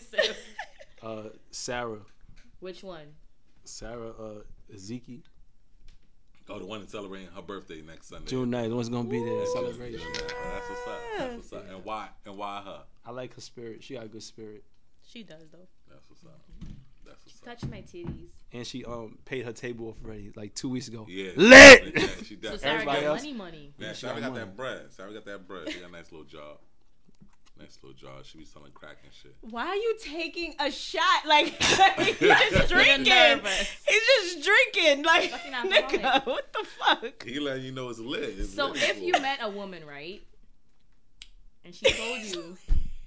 Sarah. Which one? Sarah Ezeki. Oh, the one that's celebrating her birthday next Sunday. June 9th. What's gonna be there? Celebration. That's what's up. That's what's up. And why her? I like her spirit. She got a good spirit. She does though. That's what's up. That's what's up. Touch my titties. And she paid her table off already like 2 weeks ago. Yeah. Lit. Yeah, she So definitely. Sarah Everybody got else? money. Yeah, She Sarah got got money. that bread. Sarah got that bread. She got a nice little job. Nice little job. She be selling crack and shit. Why are you taking a shot? Like he's just drinking. He's just drinking. Like Fucking alcoholic. nigga, what the fuck? He letting you know it's lit. It's So lit if for you it. met a woman, right, and she told you,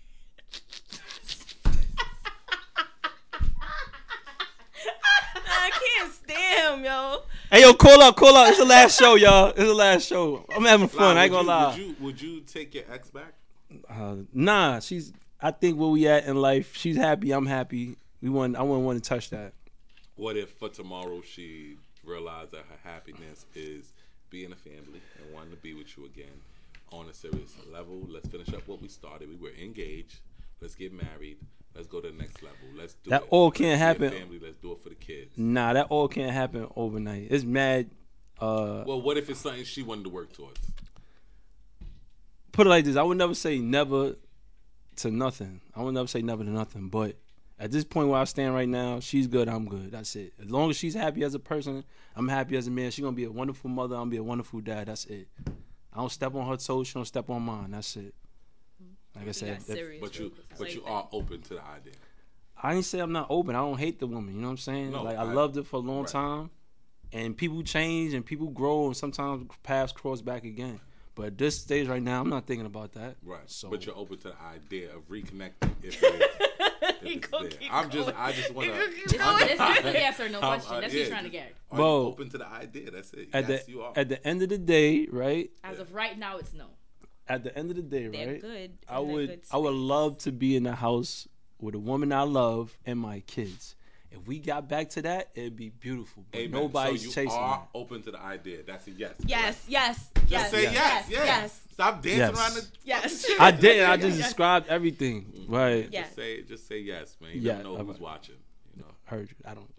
I can't stand him, yo. Hey yo, call up. It's the last show, y'all. It's the last show. I'm having fun. Nah, I ain't gonna lie. Would you take your ex back? Nah, I think where we at in life, she's happy. I'm happy. I wouldn't want to touch that. What if for tomorrow she realized that her happiness is being a family and wanting to be with you again on a serious level? Let's finish up what we started. We were engaged. Let's get married. Let's go to the next level. Let's do That it. all Let's can't be a happen. Family. Let's do it for the kids. Nah, that all can't happen overnight. It's mad. Well, what if it's something she wanted to work towards? Put it like this: I would never say never to nothing. I would never say never to nothing. But at this point where I stand right now, she's good. I'm good. That's it. As long as she's happy as a person, I'm happy as a man. She's gonna be a wonderful mother. I'm gonna be a wonderful dad. That's it. I don't step on her toes. She don't step on mine. That's it. Like I said, But you are open to the idea. I didn't say I'm not open. I don't hate the woman. You know what I'm saying? No, I loved her for a long time, and people change and people grow, and sometimes paths cross back again. But at this stage right now, I'm not thinking about that. Right. So, But you're open to the idea of reconnecting if it's there. I just want to. this is a yes or no question. That's what you're trying to get. Are you Well, open to the idea? That's it. You are. at the end of the day, right? As of right now, it's no. At the end of the day, They're right? good. I in their would good love to be in the house with a woman I love and my kids. If we got back to that, it'd be beautiful. But Amen. nobody's so you chasing are that. open to the idea. That's a yes. Yes, yes, Just yes. say yes. Yes. Stop dancing Yes. around the. Yes. I didn't. I just described everything. Right. Yes. Just say yes, man. You Yeah, don't know who's alright. watching. You know. Heard you. I don't.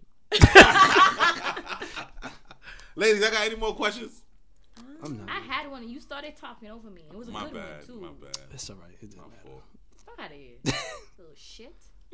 Ladies, I got any more questions? I'm not. I had one and you started talking over me. It was a My good bad. one too. My bad. It's all right. It doesn't My matter. fault. Fuck out of here, little shit.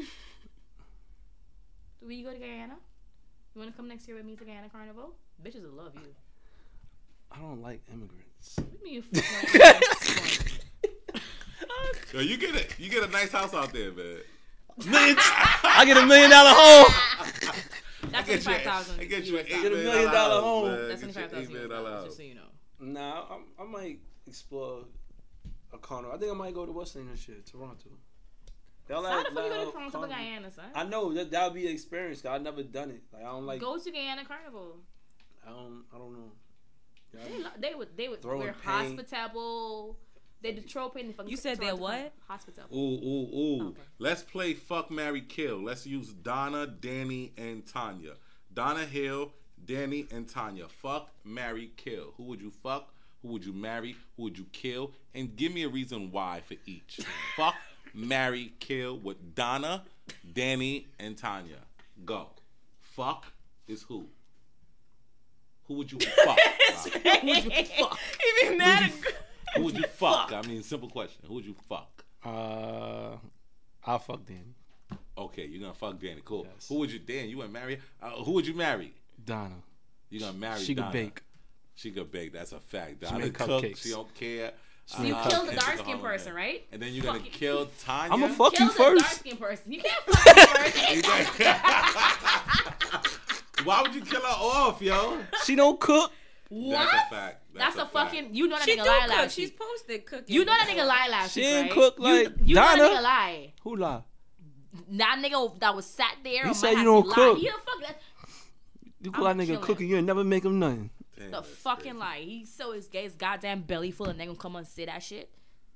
Will you go to Guyana? You want to come next year with me to Guyana Carnival? Bitches will love you. I don't like immigrants. What do you mean you fucking Yo, you get a nice house out there, man. I get $1 million home. That's I $25,000. get you an $8 Get $1 million million house, home. man. That's Get you an $8 million $25,000. house. Just so you know. Nah, I might explore a carnival. I think I might go to what's name this year, Toronto. How the fuck you go to Toronto to Guyana, son? I know that would be an experience. Cause I've never done it. Like I don't like. Go to Guyana Carnival. I don't know. They would. Throwing We're paint. hospitable. They do troping. You said they're what? Hospitable. Ooh. Okay. Let's play Fuck, Marry, Kill. Let's use Donna, Danny, and Tanya. Donna Hill, Danny, and Tanya. Fuck, marry, kill. Who would you fuck? Who would you marry? Who would you kill? And give me a reason why for each. Fuck, marry, kill with Donna, Danny, and Tanya. Go. Fuck is who? Who would you fuck? Who would you fuck? He be mad at. Who would you fuck? I mean, simple question. Who would you fuck? I'll fuck Danny. Okay, you're gonna fuck Danny. Cool. Yes. Who would you, Dan? You wanna marry? Who would you marry? Donna. You're gonna marry She Donna. could bake. She could bake. That's a fact. She Donna make cook. cupcakes. She don't care. So you kill the dark skinned person, right? And then you're gonna Fuck it. kill Tanya. I'm gonna fuck Kill you the dark first. skinned person. You can't fuck me first. Why would you kill her off, yo? She don't cook. What? That's a fact. That's a fucking. You know that She nigga do lie cook. last She's week. posted cooking. You know that nigga lie last She week, ain't right? cook like You know that Donna. nigga lie. Who lie? That nigga that was sat there. He on said my you house, don't he cook. lied. He a fuck that. You call I'm that nigga chilling. cooking, you ain't never make him nothing. Damn, The that's fucking crazy. lie. He so his goddamn belly full and they gonna come and say that shit.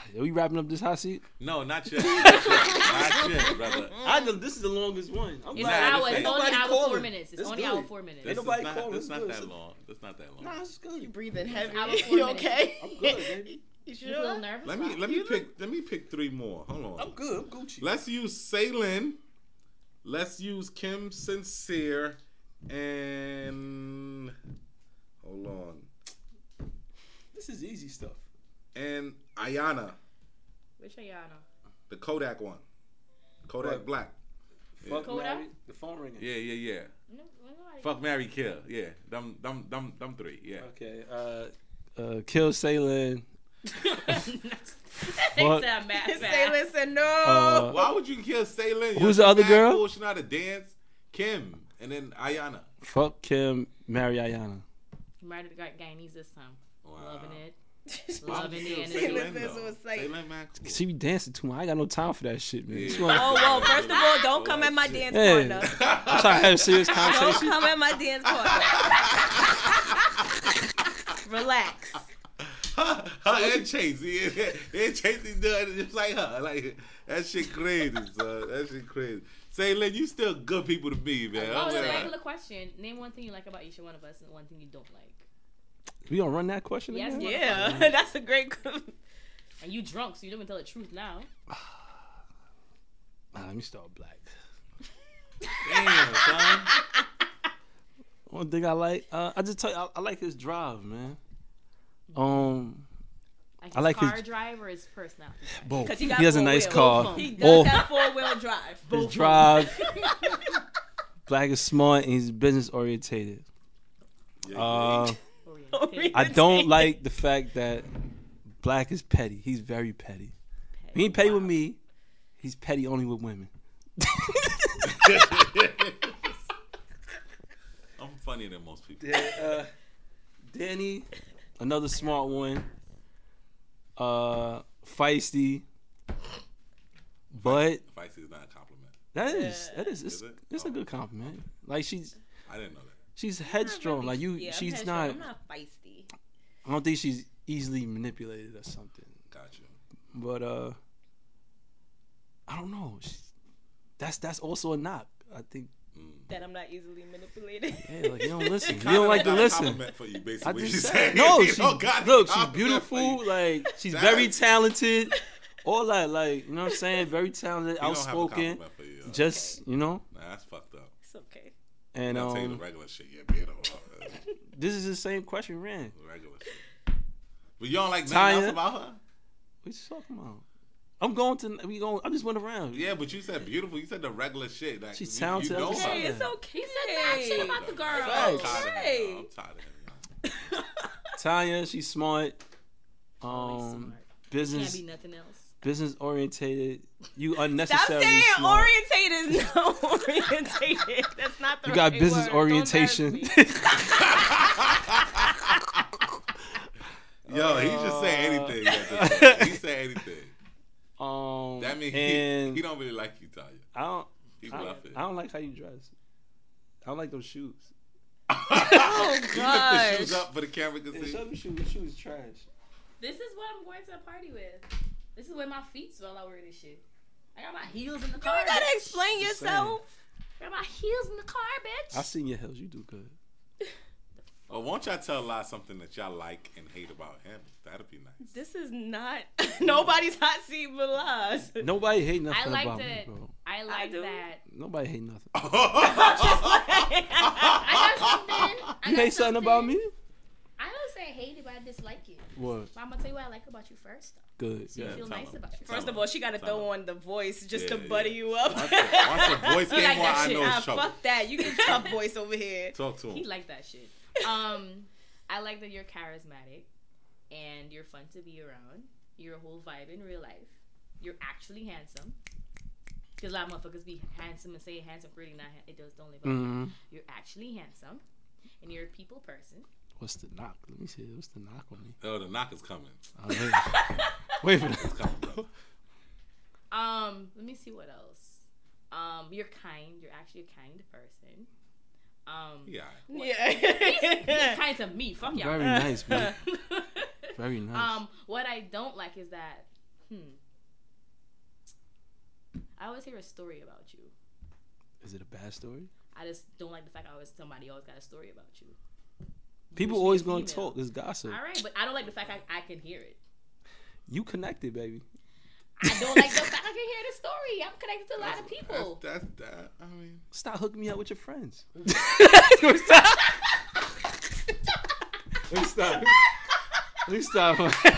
Are we wrapping up this hot seat? No, not yet. Not yet, brother. I know this is the longest one. I'm It's glad. an hour. this It's ain't only nobody hour calling. 4 minutes. It's This only good. hour 4 minutes. Ain't nobody calling. It's It's not good. that long. It's not that long. Nah, it's good. Breathing heavy. Hour, 4 You minutes. okay? I'm good, baby. You You sure? feel nervous? Let Rob? me pick 3 more. Hold on. I'm good. I'm Gucci. Let's use Saylin. Let's use Kim Sincere and hold on. This is easy stuff. And Ayana, Which Ayana? the Kodak one. Kodak What? Black. Fuck Kodak? Mary, the phone ringing. Yeah. No, nobody. Fuck Mary Kill. Yeah. Them 3. Yeah. Okay. Kill Saylin. They said mad Say, fast. listen, no. Why would you kill Saylin? Who's the other girl? Cool. She know how to dance. Kim. And then Ayana. Fuck Kim, marry Ayana. Married the Guyanese this time. Wow. Loving it. Why would Loving you the kill energy. Saylin, Listen, though? so it's like- Saylin, man, cool. She be dancing too much. I ain't got no time for that shit, man. Yeah. She wanna- Oh, well, first of all, don't come at my dance Yeah. corner. I'm trying to have a serious Don't conversation. come at my dance corner. Relax. Her and Chase. And Chase is doing it just like her. Like, that shit crazy, son. That shit crazy. Saylin, you still good people to be, man. Oh, it's a I'm like- regular question. Name one thing you like about each one of us and one thing you don't like. We gonna run that question Yes, again? yeah. Yeah, that's a great. And you drunk, so you don't even tell the truth now. Let me start Black. Damn, son. One thing I like, I just tell you, I like his drive, man. Like his I like his- car drive or his personality. Both. 'Cause He he got has a 4 nice wheels. car. He Oh, does have 4-wheel drive. his drive. Black is smart and he's business orientated. I don't like the fact that Black is petty. He's very petty. He ain't petty with me. He's petty only with women. I'm funnier than most people. Danny, another smart one. Feisty. But Feisty is not a compliment. it's it? it's a good compliment. Like she's I didn't know that. headstrong. Like you, Yeah, I'm she's headstrong. not. I'm not feisty. I don't think she's easily manipulated or something. Gotcha. But I don't know. That's also a knock. I think. That I'm not easily manipulated. Yeah, like you don't listen. You Kinda don't like to got a listen. compliment for you, basically. I what just you said saying. no. You She's don't got a look. She's compliment for beautiful. you. Like she's That's- very talented. All that, like you know what I'm saying. Very talented, You don't have a outspoken. compliment for you, Just you know, Nah, that's fucked up. It's okay. and I'll tell you the regular shit. Yeah, be this is the same question, Ran. the regular shit. But you don't like nothing Tanya. else about her? What you talking about? I just went around. Yeah, but you said beautiful. You said the regular shit. Like, She's you talented. know I just her. said Hey, it's okay. He said bad shit about the girl. I'm Facts. tired of him. Hey. Yo. I'm tired of him. Yo. Tanya, she's smart. Always smart. Can't Business be nothing else. business orientated. You Stop unnecessarily saying smart. orientated is not orientated. That's not the You got right business word. Don't orientation. embarrass me. Yo, he just say anything. at this point. He say anything. That means and he don't really like you, Tanya. I don't. He I, bluffing. I don't like how you dress. I don't like those shoes. Oh You lift the gosh. shoes up for the camera to see. Show them shoes. The shoes trash. This is what I'm going to a party with. This is where my feet swell. I wear this shit. I got my heels in the You car. ain't gotta bitch. explain Just yourself. I got my heels in the car, bitch. I seen your heels. You do good. Well, won't y'all tell Lai something that y'all like and hate about him? That'd be nice. This is not nobody's hot seat but lies. Nobody hate I nothing like about me, that. bro. I like do. that. Nobody hate nothing. I got something. I You got hate something about me? I don't say hate it, but I dislike it. What? But I'm gonna tell you what I like about you first, though. Good. So you Yeah, feel tell nice him. about yourself. First of all, she gotta throw on the voice just to Yeah, buddy yeah. you up. Once the voice He came like on, that I shit. know it's Ah, trouble. fuck that. You get tough voice over here. Talk to him. He like that shit. I like that you're charismatic and you're fun to be around. You're a whole vibe in real life. You're actually handsome. Because a lot of motherfuckers be handsome and say handsome, really not. It does don't live up. Mm-hmm. You're actually handsome, and you're a people person. What's the knock? Let me see. What's the knock on me? Oh, the knock is coming. Wait for that. It's coming, bro. Let me see what else. You're kind. You're actually a kind person. Yeah. He's kind to me. Fuck y'all. Very nice, man. Very nice. What I don't like is that I always hear a story about you. Is it a bad story? I just don't like the fact somebody always got a story about you. People Usually always a gonna female. talk. It's gossip. All right, but I don't like the fact I can hear it. You connected, baby. I don't like the fact I can hear the story. I'm connected to a lot of people. That's that. I mean, Stop hooking me up with your friends. Let me stop.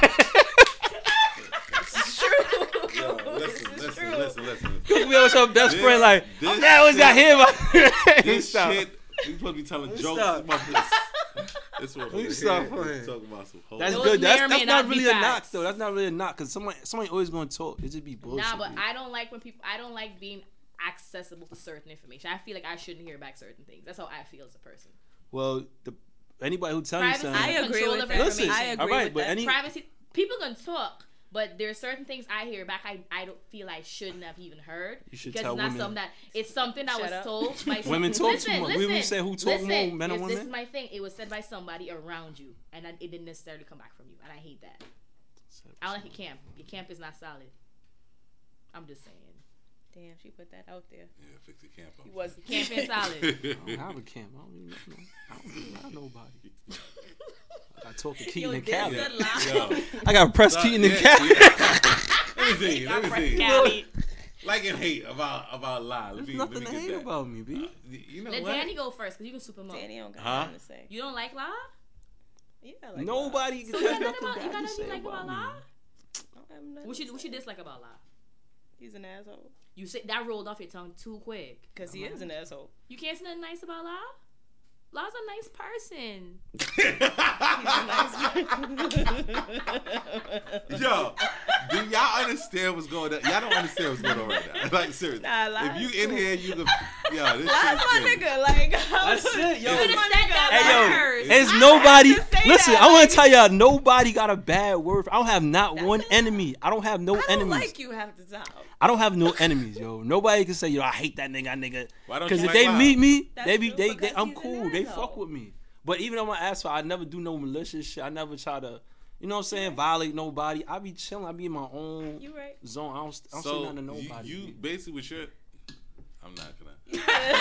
yo, listen. Hook me up with your best friend. Like, this yeah, what's that here? This Stop. shit, we supposed to be telling jokes. Stop. This one. Let me stop playing. Talking about some hoes. That's Those good. may or That's may not not be really a knock, facts. though. That's not really a knock because somebody always gonna talk. It just be bullshit. Nah, but dude. I don't like when people. I don't like being accessible to certain information. I feel like I shouldn't hear back certain things. That's how I feel as a person. Well, anybody who tells you Privacy. something, I agree Control with of that. listen. I agree all right, with but that. any Privacy. People can talk, but there are certain things I hear back. I don't feel I shouldn't have even heard. You should because tell it's not women. something that it's something that Shut was up. told by Women talk listen, too much. Listen, Women say who talk more, men or This women? is my thing. It was said by somebody around you, and it didn't necessarily come back from you, and I hate that. I don't like your camp. Your camp is not solid. I'm just saying. Damn, she put that out there. Yeah, fix your camp. He was Camp is solid. I don't have a camp. I don't even know. I don't have nobody. I got to talk to Keaton and this Callie. a lie. Yo, I got to press Keaton and Callie. Let me see. Cali. Like and hate about lie. There's nothing to hate about me, B. You know Let what? Danny go first, because you can super him up. Danny don't got Huh? nothing to say. You don't like La? Yeah, I like Nobody So has you got nothing nothing bad to you say like about about La? me. La. What you dislike about La? He's an asshole. You say that rolled off your tongue too quick. Because he is an asshole. You can't say nothing nice about La? La's a nice person. Yo, do y'all understand what's going on? Y'all don't understand what's going on right now. Like seriously, Nah, lie if you is in cool. here, you can. Yo, this That's shit's my crazy. nigga. Like, That's it, yo. You could have said that Hey, yo, first. There's nobody. to say Listen, that, I want like- to tell y'all, nobody got a bad word. I don't have not That's one it. enemy. I don't have no I don't enemies. like you half the time. I don't have no enemies, yo. Nobody can say, yo, I hate that nigga. Why don't Because you if like they Lyle? meet me, That's they be true, they because I'm he's an cool. They asshole. fuck with me. But even on my asshole, I never do no malicious shit. I never try to, you know what I'm saying, violate nobody. I be chilling. I be in my own You right. zone. I don't say So nothing to nobody. you basically with your. I'm not gonna. He's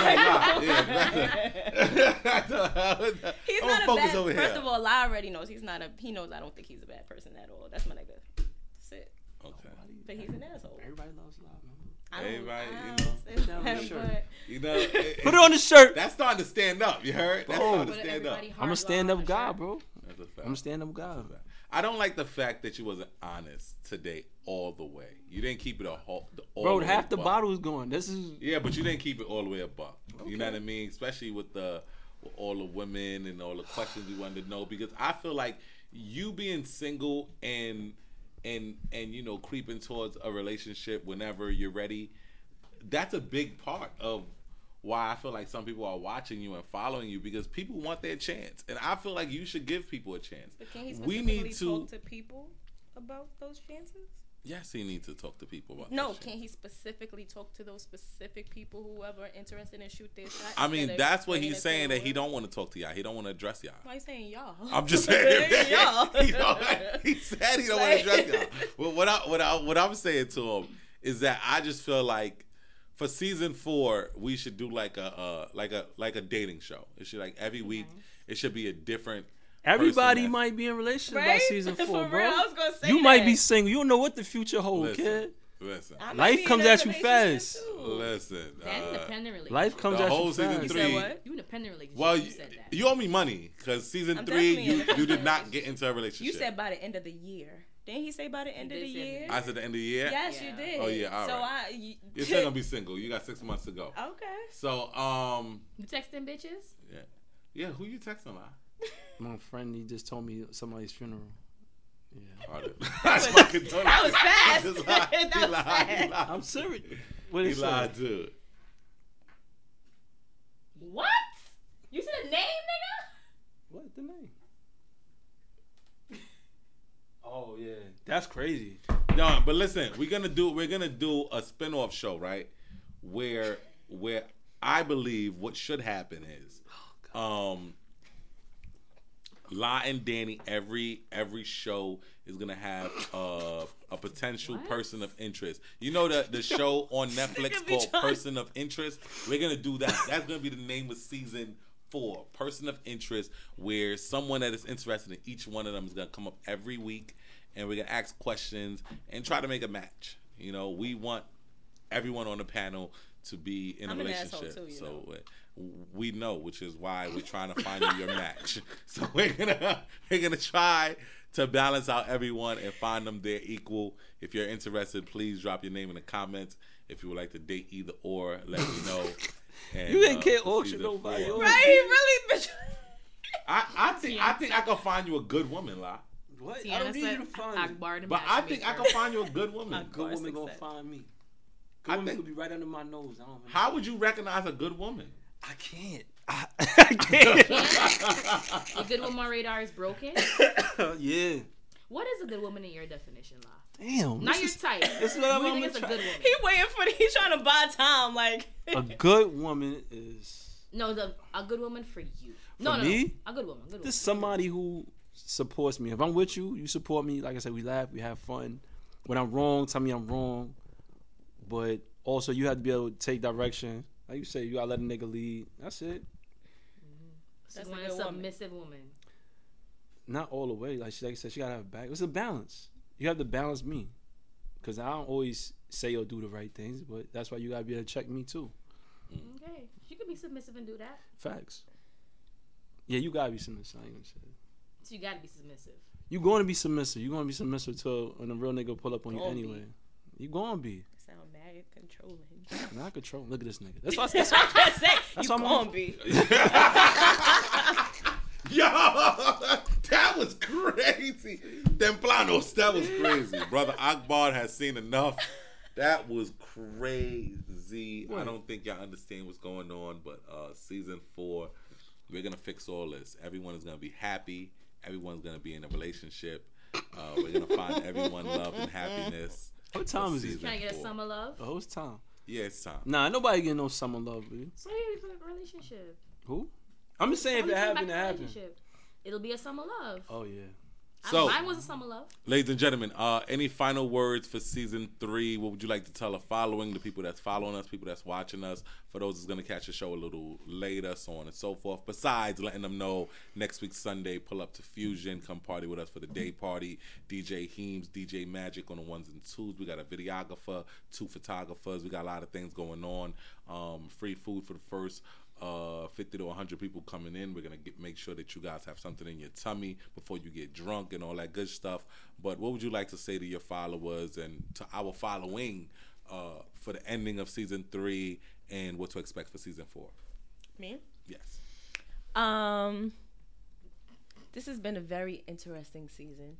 I'm not a focus bad. over First here. of all, I already knows he's not a. He knows I don't think he's a bad person at all. That's my nigga. That's it. Okay. But he's an asshole. Everybody loves love, man. I don't- Everybody, I you don't know. say Down that, the shirt. but- You know, Put it on the shirt. That's starting to stand up. You heard? That's Bro. starting to Put stand up. everybody I'm a hard stand on up the guy, shirt. bro. That's a fact. I'm a stand up guy. I don't like the fact that you wasn't honest today all the way. You didn't keep it all Bro, the way half the above. bottle is gone. This is Yeah, but you didn't keep it all the way above. You know what I mean? Especially with all the women and all the questions you wanted to know. Because I feel like you being single and you know creeping towards a relationship whenever you're ready, that's a big part of why I feel like some people are watching you and following you because people want their chance, and I feel like you should give people a chance. But can he We specifically need to. talk to people about those chances? Yes, he needs to talk to people about. No, that shit. can he specifically talk to those specific people whoever are interested in shoot their shot? I mean, instead of that's what bringing he's it to saying the that he world? don't want to talk to y'all. He don't want to address y'all. Why are you saying y'all? I'm just saying. y'all. He said he don't want to address y'all. Well, what I'm saying to him is that I just feel like for season 4 we should do like a dating show. It should like every week it should be a different. everybody person might be in a relationship by Right? season 4, For bro. real, I was gonna say You might that. be single. You don't know what the future holds, Listen, kid. listen, I might Life be in comes a at you relationship fast. too. listen. That independent relationship. Life comes The at whole you season fast. You 3. said what? You independent relationship. Well, you said that. you owe me money because season I'm 3 definitely you independent. did not get into a relationship. You said by the end of the year. Didn't he say by the end of the did say year? I said the end of the year. Yes, Yeah. you did. Oh, yeah, all so right. You're still gonna be single. You got 6 months to go. Okay. So You texting bitches? yeah. Who you texting like? My friend, he just told me somebody's funeral. Yeah. That's fucking That was fast. He just lied. That He was lied. fast. He lied. I'm serious. What He is lied too. What? You said a name, nigga? What the name? Oh yeah, that's crazy. No, but listen, we're gonna do a spin-off show, right? Where I believe what should happen is La and Danny, every show is gonna have a potential person of interest. You know the show on Netflix called Person of Interest? We're gonna do that. That's gonna be the name of season 4, Person of Interest, where someone that is interested in each one of them is gonna come up every week, and we're gonna ask questions and try to make a match. You know, we want everyone on the panel to be in a relationship. So we know, which is why we're trying to find you your match. So we're gonna try to balance out everyone and find them their equal. If you're interested, please drop your name in the comments. If you would like to date either or, let me know. And, you can't auction nobody. Right? He really bitch. I think I can find you a good woman, La. What? Tiana I don't need you to find me. Akbar the But I think I can find you a good woman. Good woman gonna find me. Good woman could be right under my nose. I don't know. How would you recognize a good woman? I can't. A good woman radar is broken. Yeah. What is a good woman in your definition, La? Damn. Not your type. This is What what do you I'm think is a good woman? He waiting for he's trying to buy time. Like A good woman is No, a good woman for you. me? A good woman. A good woman. this somebody who supports me. If I'm with you, you support me. Like I said, we laugh, we have fun. When I'm wrong, tell me I'm wrong. But also, you have to be able to take direction. Like you say, you gotta let a nigga lead. That's it. That's a submissive woman. Not all the way. Like I said, she gotta have a back. It's a balance. You have to balance me, cause I don't always say or do the right things. But that's why you gotta be able to check me too. Okay, she could be submissive and do that. Facts. Yeah, you gotta be submissive. I ain't gonna say it. So you gotta be submissive. You going to be submissive. You gonna be submissive till when a real nigga pull up on you anyway. You gonna be. sound mad controlling. Not control. Look at this nigga. That's what I say. That's You what I'm gonna on. be. Yo, that was crazy. Templanos, that was crazy. Brother Akbar has seen enough. That was crazy. I don't think y'all understand what's going on, but season 4, we're gonna fix all this. Everyone is gonna be happy. Everyone's gonna be in a relationship. We're gonna find everyone love and happiness. What time is it? Trying to get a summer love. Oh, it's time. Yeah, it's time. Nah, nobody getting no summer love, dude. So you for a relationship. Who? I'm just saying if it happened, it happened. It'll be a summer love. Oh yeah. So, mine was a summer love. Ladies and gentlemen, any final words for season 3? What would you like to tell the following, the people that's following us, people that's watching us, for those that's going to catch the show a little later, so on and so forth, besides letting them know next week Sunday, pull up to Fusion, come party with us for the day party, DJ Heems, DJ Magic on the 1s and 2s, we got a videographer, 2 photographers, we got a lot of things going on, free food for the first 50 to 100 people coming in. We're gonna make sure that you guys have something in your tummy before you get drunk and all that good stuff. But what would you like to say to your followers and to our following for the ending of season 3 and what to expect for season 4? Me? Yes. This has been a very interesting season.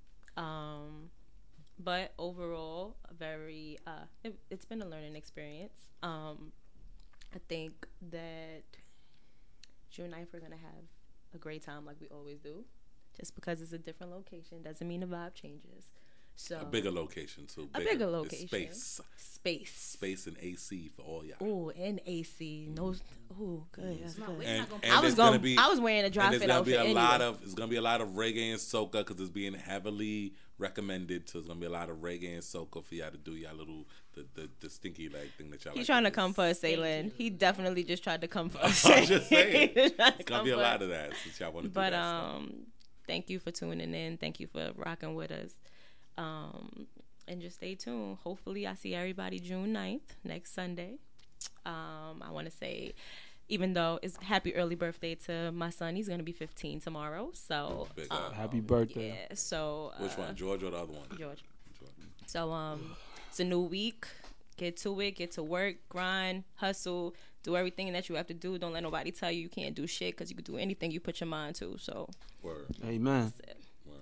But overall, very it's been a learning experience. I think that June 9th we're going to have a great time like we always do. Just because it's a different location doesn't mean the vibe changes. So A bigger location, too. A bigger location. Space and AC for all y'all. Oh, and AC. No. Oh, good. That's good. And I was there's gonna be, I was wearing a dry fit outfit anyway. It's gonna be a lot of reggae and soca because it's being heavily recommended. So it's gonna be a lot of reggae and soca for y'all to do y'all little the stinky leg thing that y'all. He's like trying to do. come for us, Saylin. He definitely just tried to come for us. I'm just saying. It's It's gonna be a lot of that since y'all want to do that stuff. Thank you for tuning in. Thank you for rocking with us. And just stay tuned. Hopefully I see everybody June 9th, next Sunday. I want to say, even though it's happy early birthday to my son, he's going to be 15 tomorrow. So Happy birthday. Yeah. So Which one, George or the other one? George. So it's a new week. Get to it. Get to work. Grind. Hustle. Do everything that you have to do. Don't let nobody tell you can't do shit because you can do anything you put your mind to. So Word. Amen. that's it.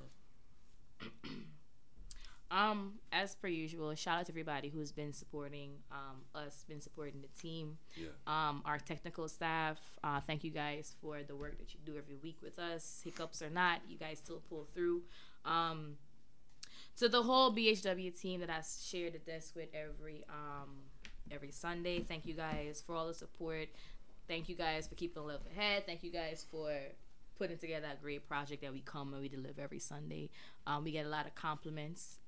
As per usual, shout out to everybody who's been supporting us, been supporting the team. Yeah. Our technical staff. Thank you guys for the work that you do every week with us. Hiccups or not, you guys still pull through. To the whole BHW team that I share the desk with every Sunday, thank you guys for all the support. Thank you guys for keeping love ahead. Thank you guys for putting together a great project that we come and we deliver every Sunday. We get a lot of compliments.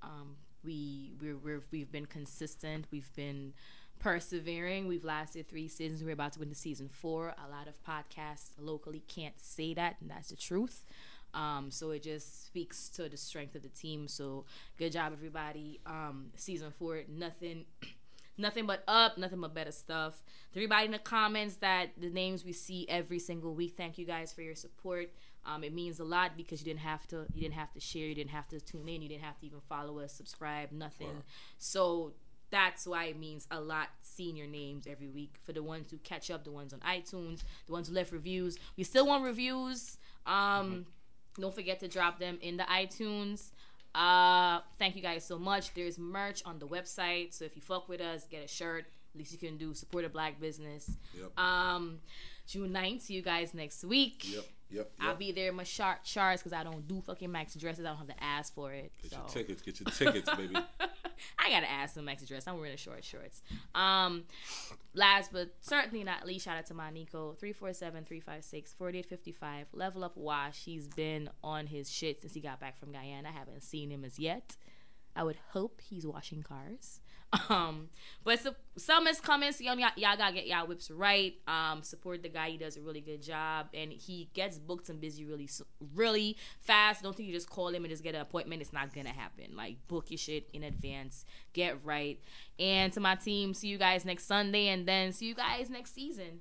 We've been consistent. We've been persevering. We've lasted 3 seasons. We're about to go into season 4. A lot of podcasts locally can't say that, and that's the truth. So it just speaks to the strength of the team. So good job, everybody. Season 4, nothing but up, nothing but better stuff. To everybody in the comments that the names we see every single week, thank you guys for your support. It means a lot because you didn't have to share, you didn't have to tune in, you didn't have to even follow us, subscribe, nothing. Wow. So that's why it means a lot seeing your names every week. For the ones who catch up, the ones on iTunes, the ones who left reviews, we still want reviews. Don't forget to drop them in the iTunes. Thank you guys so much. There's merch on the website, so if you fuck with us, get a shirt. Least you can do, support a black business. Yep. June 9th, see you guys next week. Yep. I'll be there in my shorts because I don't do fucking maxi dresses. I don't have to ask for it. Get your tickets, baby. I gotta ask some maxi dress. I'm wearing the shorts. Last but certainly not least, shout out to my Nico, 347-356-4855. Level Up Wash. He's been on his shit since he got back from Guyana. I haven't seen him as yet. I would hope he's washing cars. But summer's coming, so y'all gotta get y'all whips right. Support the guy. He does a really good job, and he gets booked and busy really fast. Don't think you just call him and just get an appointment. It's not gonna happen. Like, book your shit in advance. Get right. And to my team, see you guys next Sunday, and then see you guys next season.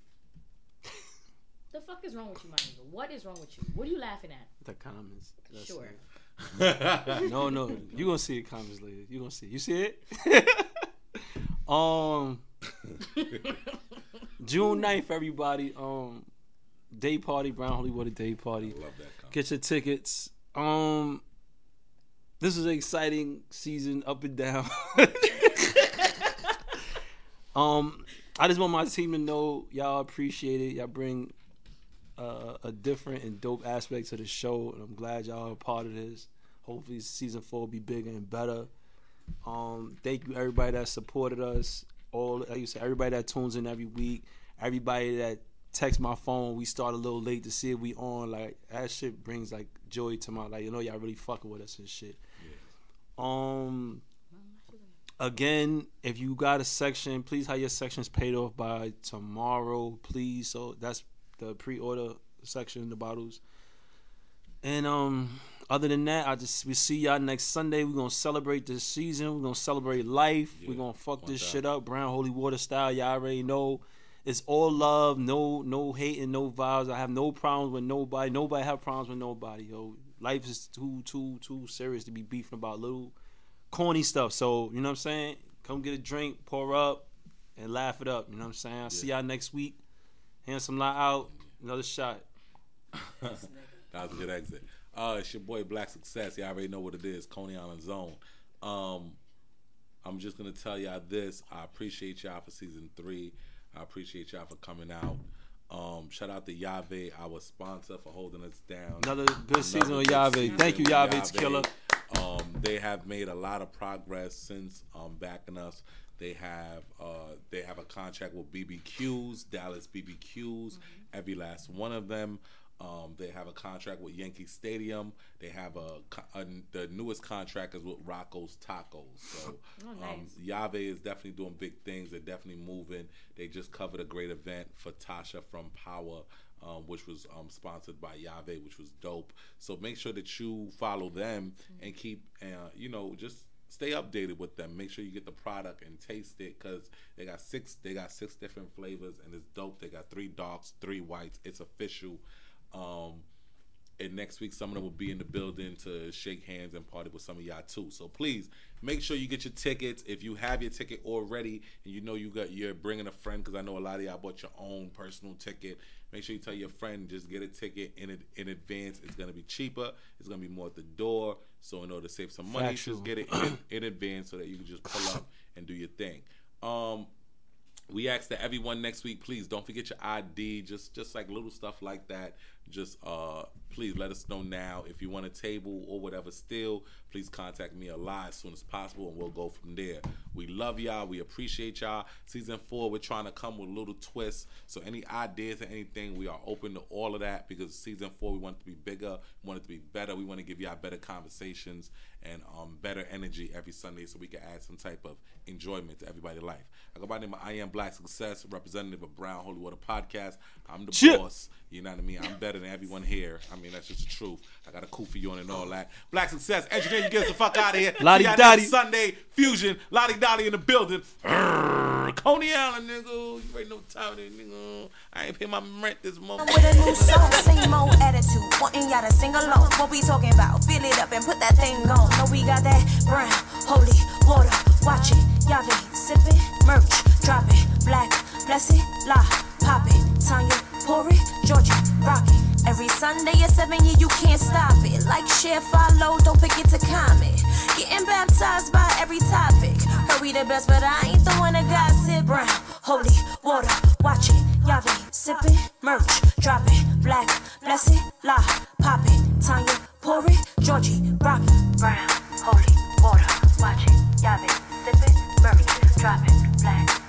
The fuck is wrong with you, my nigga? What is wrong with you? What are you laughing at? The comments. Sure. No, you gonna see the comments later. You gonna see. You see it? June 9th, everybody. Day party, Brown Holy Water Day Party. I love that comment. Get your tickets. This is an exciting season, up and down. I just want my team to know y'all appreciate it. Y'all bring a different and dope aspect to the show, and I'm glad y'all are a part of this. Hopefully season 4 will be bigger and better. Thank you everybody that supported us, like you said, everybody that tunes in every week, everybody that texts my phone. We start a little late to see if we on. Like, that shit brings like joy to my, like, you know, y'all really fucking with us and shit. Yeah. Again, if you got a section, please have your sections paid off by tomorrow, please. So that's the pre-order section, the bottles. And other than that, we see y'all next Sunday. We're gonna celebrate this season. We're gonna celebrate life. We're gonna fuck this shit up, Brown Holy Water style. Y'all already know. It's all love, no hating, no vibes. I have no problems with nobody. Nobody have problems with nobody. Yo, life is too serious to be beefing about little corny stuff. So, you know what I'm saying? Come get a drink, pour up, and laugh it up. You know what I'm saying? I'll see y'all next week. Handsome Lot out. Another shot. That was a good exit. It's your boy Black Success. Y'all already know what it is. Coney Island Zone. I'm just gonna tell y'all this. I appreciate y'all for season 3. I appreciate y'all for coming out. Shout out to Yave, our sponsor, for holding us down. Another good season with Yave. Thank you, Yave. It's killer. They have made a lot of progress since backing us. They have a contract with BBQs, Dallas BBQs, every last one of them. They have a contract with Yankee Stadium. They have the newest contract is with Rocco's Tacos. So nice. Yave is definitely doing big things. They're definitely moving. They just covered a great event for Tasha from Power, which was sponsored by Yave, which was dope. So make sure that you follow them and keep, just stay updated with them. Make sure you get the product and taste it, because they got six different flavors and it's dope. They got 3 darks, 3 whites. It's official. And next week some of them will be in the building to shake hands and party with some of y'all too. So please make sure you get your tickets. If you have your ticket already and you know you're bringing a friend, because I know a lot of y'all bought your own personal ticket, make sure you tell your friend, just get a ticket in advance. It's going to be cheaper. It's going to be more at the door. So in order to save some money, just get it in advance so that you can just pull up and do your thing. We ask that everyone next week, please don't forget your ID, just like little stuff like that. just please let us know now. If you want a table or whatever still, please contact me a lot as soon as possible, and we'll go from there. We love y'all. We appreciate y'all. Season 4, we're trying to come with a little twist. So any ideas or anything, we are open to all of that, because Season 4, we want it to be bigger. We want it to be better. We want to give y'all better conversations and better energy every Sunday, so we can add some type of enjoyment to everybody's life. I go by the name of I Am Black Success, representative of Brown Holy Water Podcast. I'm the boss. You know what I mean? I'm better than everyone here. I mean, that's just the truth. I got a kufi on and all that. Black Success, engineer, you get us the fuck out of here. Lottie See y'all Dottie. next Sunday, Fusion, Lottie Dottie in the building. Coney Island, nigga. You ain't no time, nigga. I ain't pay my rent this month. With a new song, same old attitude, wanting y'all to sing along. What we talking about? Fill it up and put that thing on. Know we got that brown, holy water. Watch it, y'all be sipping, merch, drop it, black, blessed, la, pop it, Tanya, pour it, Georgia, rock it. Every Sunday at 7, yeah, you can't stop it. Like, share, follow, don't forget to comment. Getting baptized by every topic. Heard we the best, but I ain't the one that gossip. Brown, holy water, watch it, y'all be sipping, merch, drop it, black, blessed, la, pop it, Tanya, pour it, Georgie, rock it. Brown, holy water, watch it, y'all be sipping, merch, drop it, black.